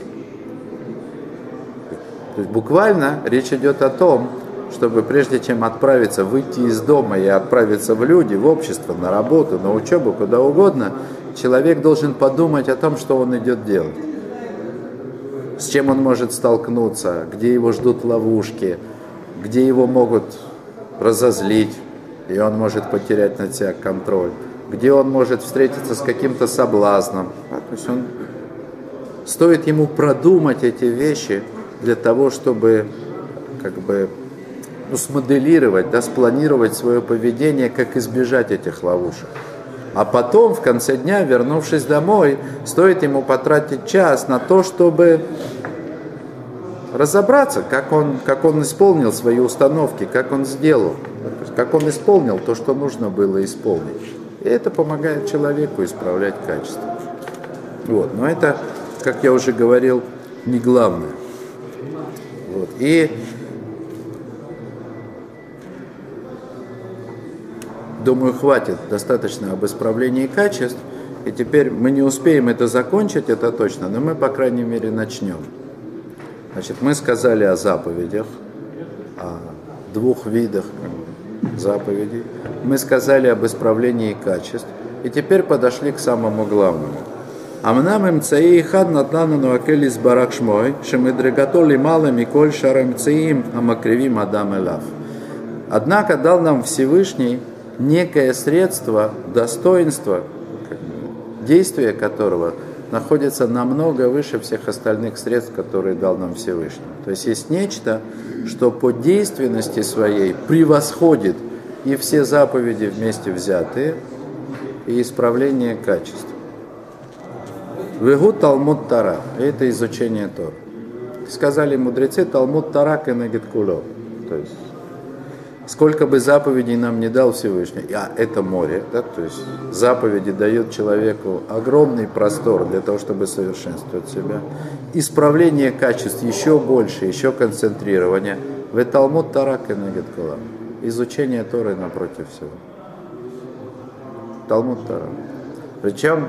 A: То есть буквально речь идет о том, чтобы прежде чем отправиться, выйти из дома и отправиться в люди, в общество, на работу, на учебу, куда угодно, человек должен подумать о том, что он идет делать. С чем он может столкнуться, где его ждут ловушки, где его могут разозлить, и он может потерять над себя контроль, где он может встретиться с каким-то соблазном. То есть он, стоит ему продумать эти вещи для того, чтобы как бы ну, смоделировать, да, спланировать свое поведение, как избежать этих ловушек. А потом, в конце дня, вернувшись домой, стоит ему потратить час на то, чтобы разобраться, как он, как он исполнил свои установки, как он сделал, как он исполнил то, что нужно было исполнить. И это помогает человеку исправлять качество. Вот. Но это, как я уже говорил, не главное. Вот. И думаю, хватит достаточно об исправлении качеств. И теперь мы не успеем это закончить, это точно, но мы, по крайней мере, начнем. Значит, мы сказали о заповедях, о двух видах заповедей. Мы сказали об исправлении качеств. И теперь подошли к самому главному. Амнам эмцаи хад натлану нуакель из барак шмой, шемедрегато лимала миколь шарамцаим амакривим адам элав. Однако дал нам Всевышний некое средство, достоинство, действие которого находится намного выше всех остальных средств, которые дал нам Всевышний. То есть есть нечто, что по действенности своей превосходит и все заповеди вместе взятые, и исправление качеств. Вегу Талмуд Тора. Это изучение Торы. Сказали мудрецы, Талмуд Тора кенегет куло. То есть сколько бы заповедей нам не дал Всевышний, а это море, да, то есть заповеди дают человеку огромный простор для того, чтобы совершенствовать себя. Исправление качеств еще больше, еще концентрирование. В Талмуд Тора кенегет куло. Изучение Торы напротив всего. Талмуд Тора. Причем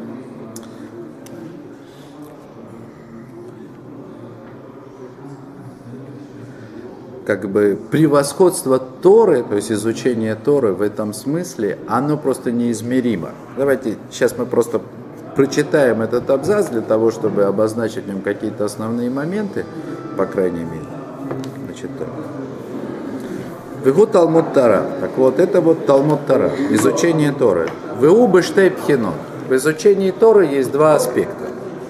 A: как бы превосходство Торы, то есть изучение Торы в этом смысле, оно просто неизмеримо. Давайте сейчас мы просто прочитаем этот абзац для того, чтобы обозначить в нем какие-то основные моменты, по крайней мере. Значит, Вегу Талмуд Тора. Так вот, это вот Талмуд Тора, изучение Торы. Вегу бештей пхинот. В изучении Торы есть два аспекта.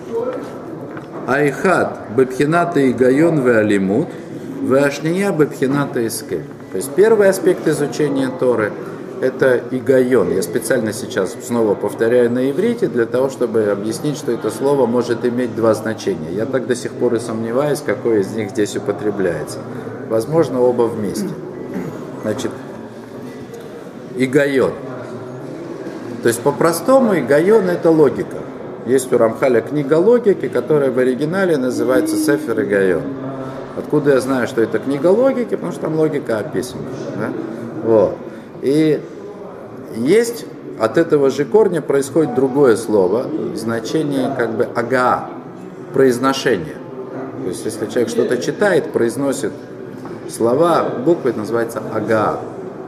A: Айхат бепхината и гайон ве алимут, ве ашния бепхината искель. То есть первый аспект изучения Торы – это игайон. Я специально сейчас снова повторяю на иврите для того, чтобы объяснить, что это слово может иметь два значения. Я так до сих пор и сомневаюсь, какое из них здесь употребляется. Возможно, оба вместе. Значит, игайон. То есть по-простому игайон – это логика. Есть у Рамхаля книга логики, которая в оригинале называется Сефер Игайон. Откуда я знаю, что это книга логики? Потому что там логика описана. Да? Вот. И есть от этого же корня происходит другое слово, значение как бы ага, произношение. То есть если человек что-то читает, произносит слова, буквы, это называется ага.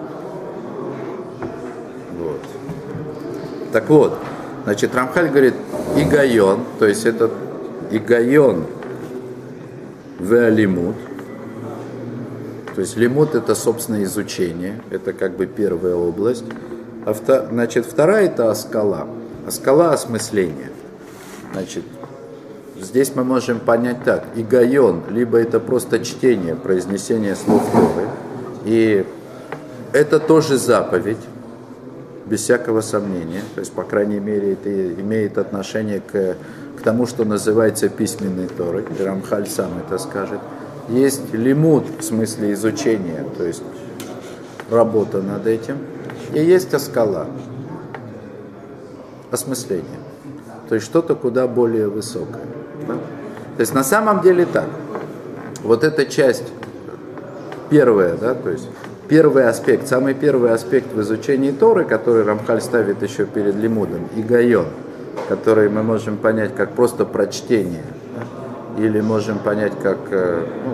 A: Вот. Так вот, значит, Рамхаль говорит игайон, то есть это игайон ве лимут. То есть лимут это, собственно, изучение, это как бы первая область. А вто, значит, вторая это аскала. Аскала осмысление. Значит, здесь мы можем понять так, игайон, либо это просто чтение, произнесение слов Торы. И это тоже заповедь, без всякого сомнения. То есть, по крайней мере, это имеет отношение к, к тому, что называется письменной Торой. И Рамхаль сам это скажет. Есть лимут в смысле изучения, то есть работа над этим. И есть аскала, осмысление. То есть что-то куда более высокое. Да? То есть на самом деле так. Вот эта часть первая, да, то есть первый аспект, самый первый аспект в изучении Торы, который Рамхаль ставит еще перед лимудом, игайон, который мы можем понять как просто прочтение, да? Или можем понять как ну,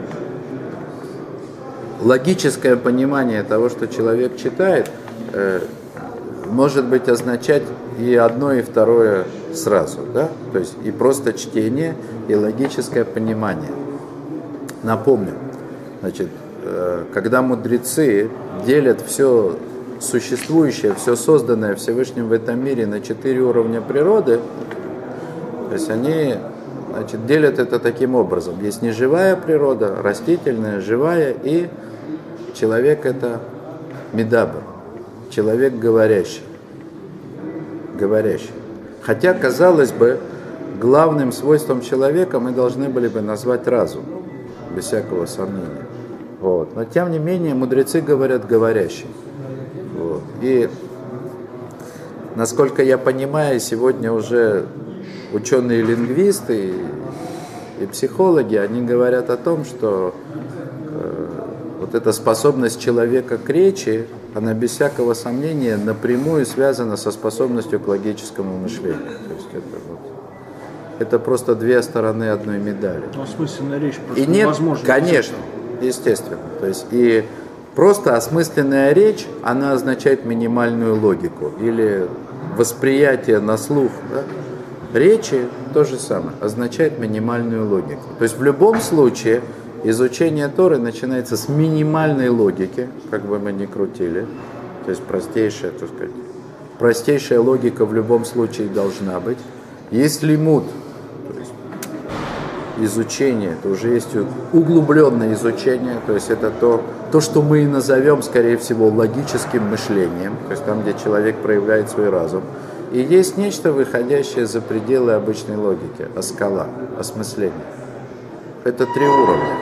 A: логическое понимание того, что человек читает, э, может быть означать и одно, и второе сразу, да? То есть и просто чтение, и логическое понимание. Напомню, значит, э, когда мудрецы делят все существующее, все созданное Всевышним в этом мире на четыре уровня природы, то есть они значит, делят это таким образом. Есть неживая природа, растительная, живая, и человек это медабр, человек говорящий. говорящий. Хотя, казалось бы, главным свойством человека мы должны были бы назвать разум, без всякого сомнения. Вот. Но тем не менее мудрецы говорят говорящий. Вот. И насколько я понимаю, сегодня уже ученые-лингвисты и, и психологи, они говорят о том, что э, вот эта способность человека к речи, она без всякого сомнения напрямую связана со способностью к логическому мышлению. То есть это, вот, это просто две стороны одной медали.
B: Ну, осмысленная речь просто
A: и нет,
B: невозможно.
A: Конечно, естественно. То есть и просто осмысленная речь, она означает минимальную логику или восприятие на слух, да? Речи то же самое, означает минимальную логику. То есть в любом случае изучение Торы начинается с минимальной логики, как бы мы ни крутили. То есть простейшая, так сказать, простейшая логика в любом случае должна быть. Есть лимут, то есть изучение, это уже есть углубленное изучение, то есть это то, то, что мы и назовем, скорее всего, логическим мышлением, то есть там, где человек проявляет свой разум. И есть нечто, выходящее за пределы обычной логики, аскала, осмысление. Это три уровня.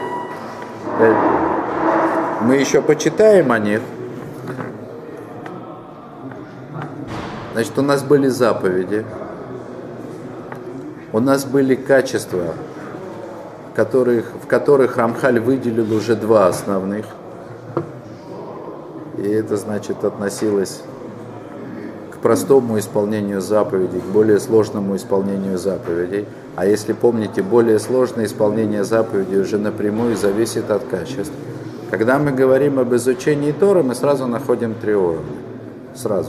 A: Мы еще почитаем о них. Значит, у нас были заповеди, у нас были качества, которых, в которых Рамхаль выделил уже два основных. И это, значит, относилось к простому исполнению заповедей, к более сложному исполнению заповедей. А если помните, более сложное исполнение заповедей уже напрямую зависит от качеств. Когда мы говорим об изучении Торы, мы сразу находим три уровня. Сразу.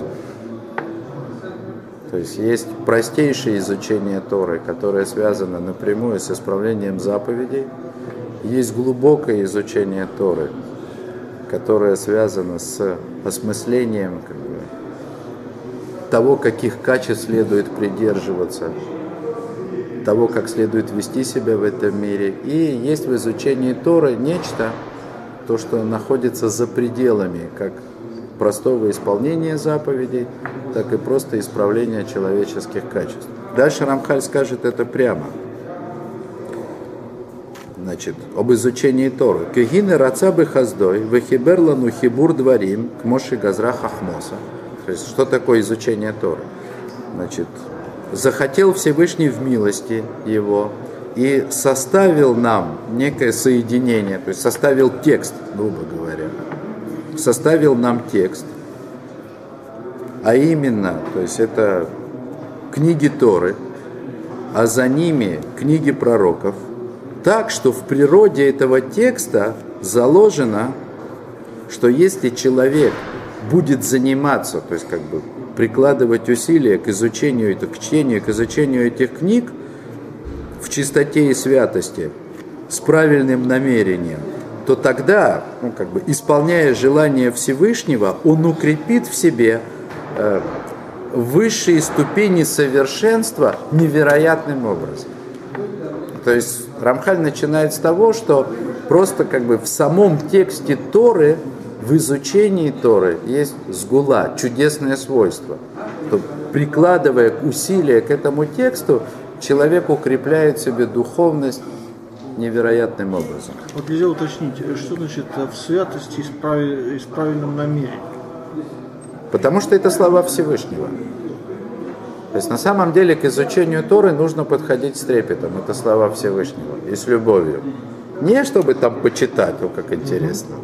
A: То есть есть простейшее изучение Торы, которое связано напрямую с исполнением заповедей. Есть глубокое изучение Торы, которое связано с осмыслением как бы, того, каких качеств следует придерживаться, того, как следует вести себя в этом мире. И есть в изучении Торы нечто, то, что находится за пределами как простого исполнения заповедей, так и просто исправления человеческих качеств. Дальше Рамхаль скажет это прямо. Значит, об изучении Торы. Кегины рацабы хаздой, вехиберлану хибур дворим, к моши газра хахмоса. То есть, что такое изучение Торы? Значит, захотел Всевышний в милости его и составил нам некое соединение, то есть составил текст, грубо говоря, составил нам текст, а именно, то есть это книги Торы, а за ними книги пророков, так, что в природе этого текста заложено, что если человек будет заниматься, то есть как бы прикладывать усилия к изучению, к чтению, к изучению этих книг в чистоте и святости, с правильным намерением, то тогда, ну, как бы, исполняя желание Всевышнего, он укрепит в себе э, высшие ступени совершенства невероятным образом. То есть Рамхаль начинает с того, что просто как бы в самом тексте Торы, в изучении Торы есть сгула, чудесное свойство. Что, прикладывая усилия к этому тексту, человек укрепляет в себе духовность невероятным образом.
B: Вот нельзя уточнить, что значит в святости и с, прави- и с правильным намерением?
A: Потому что это слова Всевышнего. То есть на самом деле к изучению Торы нужно подходить с трепетом. Это слова Всевышнего и с любовью. Не чтобы там почитать, о, как интересно.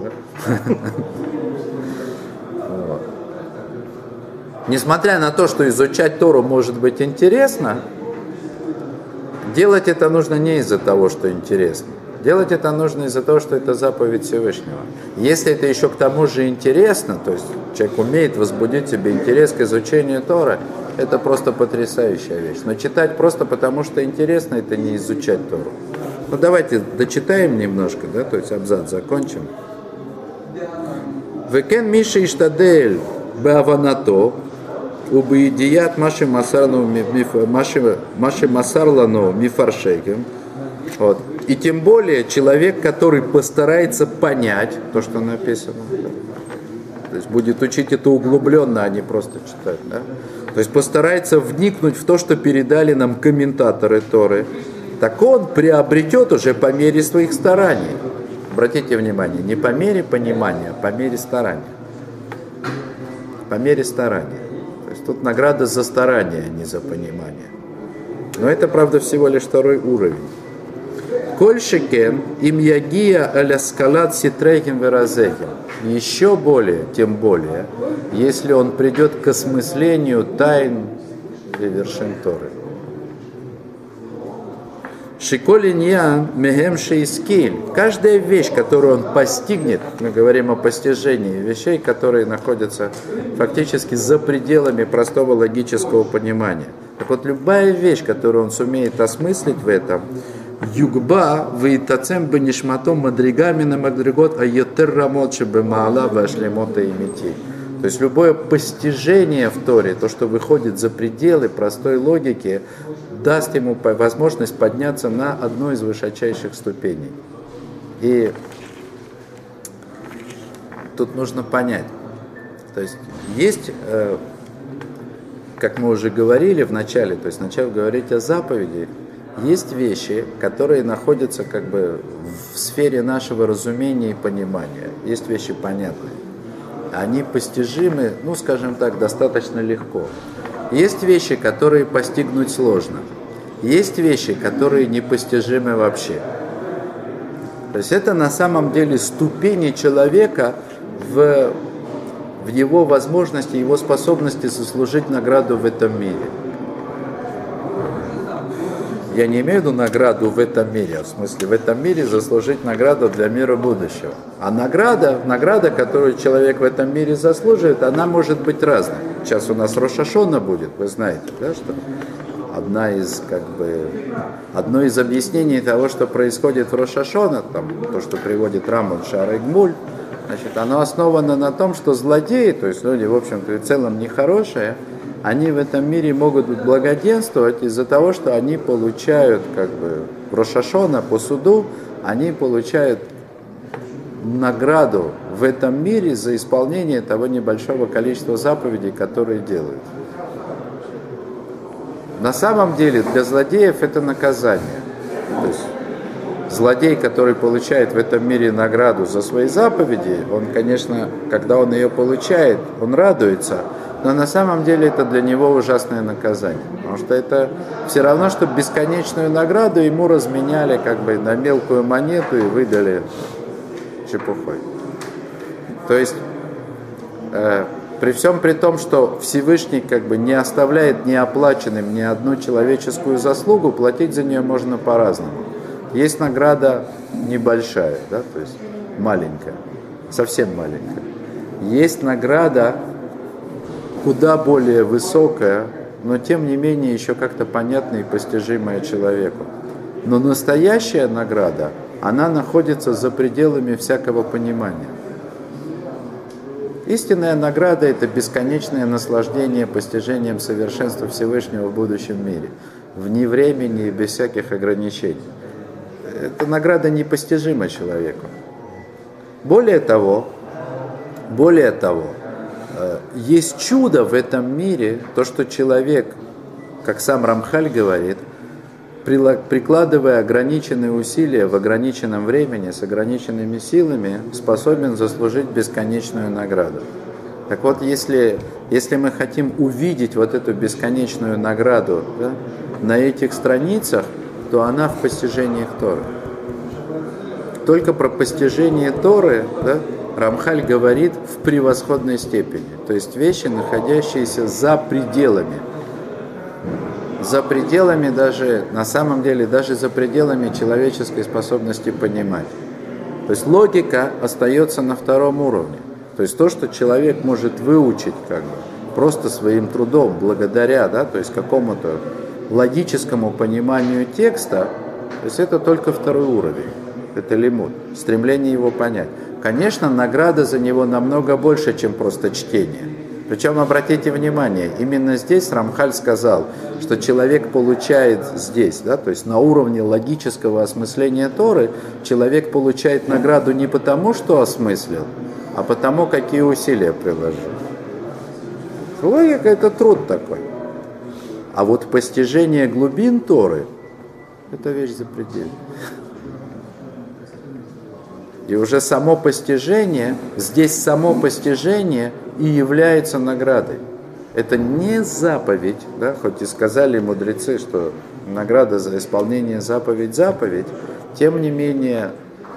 A: Несмотря на то, что изучать Тору может быть интересно, делать это нужно не из-за того, что интересно. Делать это нужно из-за того, что это заповедь Всевышнего. Если это еще к тому же интересно, то есть человек умеет возбудить в себе интерес к изучению Торы, это просто потрясающая вещь. Но читать просто потому, что интересно, это не изучать Тору. Ну давайте дочитаем немножко, да, то есть абзац закончим. Векен миши иштадель беаванато убиидият маши масарлану мифаршекем. Вот. И тем более человек, который постарается понять то, что написано. То есть будет учить это углубленно, а не просто читать. Да? То есть постарается вникнуть в то, что передали нам комментаторы Торы. Так он приобретет уже по мере своих стараний. Обратите внимание, не по мере понимания, а по мере старания. По мере старания. То есть тут награда за старание, а не за понимание. Но это, правда, всего лишь второй уровень. Коль шекен им ягия аля скалат ситрейхим веразехим. Еще более, тем более, если он придет к осмыслению тайн и вершин Торы. Шиколиньян мехем шейскиль. Каждая вещь, которую он постигнет, мы говорим о постижении вещей, которые находятся фактически за пределами простого логического понимания. Так вот, любая вещь, которую он сумеет осмыслить в этом, югба вейтацем бенишматом мадригами на мадригот айотер рамот шебемаала вашлемота имити. То есть любое постижение в Торе, то, что выходит за пределы простой логики, даст ему возможность подняться на одну из высочайших ступеней. И тут нужно понять, то есть есть, как мы уже говорили в начале, то есть начав говорить о заповеди, есть вещи, которые находятся как бы в сфере нашего разумения и понимания. Есть вещи понятные. Они постижимы, ну, скажем так, достаточно легко. Есть вещи, которые постигнуть сложно. Есть вещи, которые непостижимы вообще. То есть это на самом деле ступени человека в, в его возможности, его способности заслужить награду в этом мире. Я не имею в виду награду в этом мире, в смысле в этом мире заслужить награду для мира будущего. А награда, награда, которую человек в этом мире заслуживает, она может быть разной. Сейчас у нас Рош ха-Шана будет, вы знаете, да, что одна из, как бы, одно из объяснений того, что происходит в Рош ха-Шана, там, то, что приводит Рамбам Шаарей Гмуль, значит, оно основано на том, что злодеи, то есть люди, в общем-то, в целом нехорошие, они в этом мире могут благоденствовать из-за того, что они получают, как бы, в Рош ха-Шана по суду, они получают награду в этом мире за исполнение того небольшого количества заповедей, которые делают. На самом деле для злодеев это наказание. То есть злодей, который получает в этом мире награду за свои заповеди, он, конечно, когда он ее получает, он радуется, но на самом деле это для него ужасное наказание. Потому что это все равно, что бесконечную награду ему разменяли как бы на мелкую монету и выдали чепухой. То есть э, при всем при том, что Всевышний как бы не оставляет неоплаченным ни одну человеческую заслугу, платить за нее можно по-разному. Есть награда небольшая, да, то есть маленькая, совсем маленькая. Есть награда куда более высокая, но тем не менее еще как-то понятная и постижимая человеку. Но настоящая награда, она находится за пределами всякого понимания. Истинная награда – это бесконечное наслаждение постижением совершенства Всевышнего в будущем мире, вне времени и без всяких ограничений. Эта награда непостижима человеку. Более того, более того, есть чудо в этом мире, то, что человек, как сам Рамхаль говорит, прикладывая ограниченные усилия в ограниченном времени, с ограниченными силами, способен заслужить бесконечную награду. Так вот, если, если мы хотим увидеть вот эту бесконечную награду, да, на этих страницах, то она в постижениях Торы. Только про постижение Торы, да, Рамхаль говорит в превосходной степени. То есть вещи, находящиеся за пределами. За пределами даже, на самом деле, даже за пределами человеческой способности понимать. То есть логика остается на втором уровне. То есть то, что человек может выучить как бы, просто своим трудом, благодаря, да, то есть какому-то логическому пониманию текста, то есть это только второй уровень. Это лимуд, стремление его понять. Конечно, награда за него намного больше, чем просто чтение. Причем, обратите внимание, именно здесь Рамхаль сказал, что человек получает здесь, да, то есть на уровне логического осмысления Торы, человек получает награду не потому, что осмыслил, а потому, какие усилия приложил. Логика – это труд такой. А вот постижение глубин Торы – это вещь запредельная. И уже само постижение, здесь само постижение и является наградой. Это не заповедь, да, хоть и сказали мудрецы, что награда за исполнение заповедь – заповедь, тем не менее,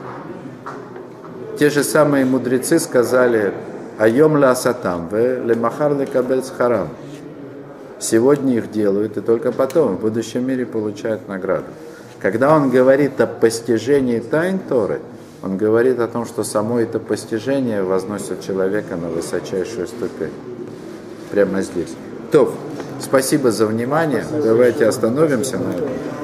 A: те же самые мудрецы сказали «Айом ла асатам, ве лемахар лекабель схарам». Сегодня их делают, и только потом, в будущем мире, получают награду. Когда он говорит о постижении тайн Торы, он говорит о том, что само это постижение возносит человека на высочайшую ступень. Прямо здесь. То, спасибо за внимание. Давайте остановимся на этом.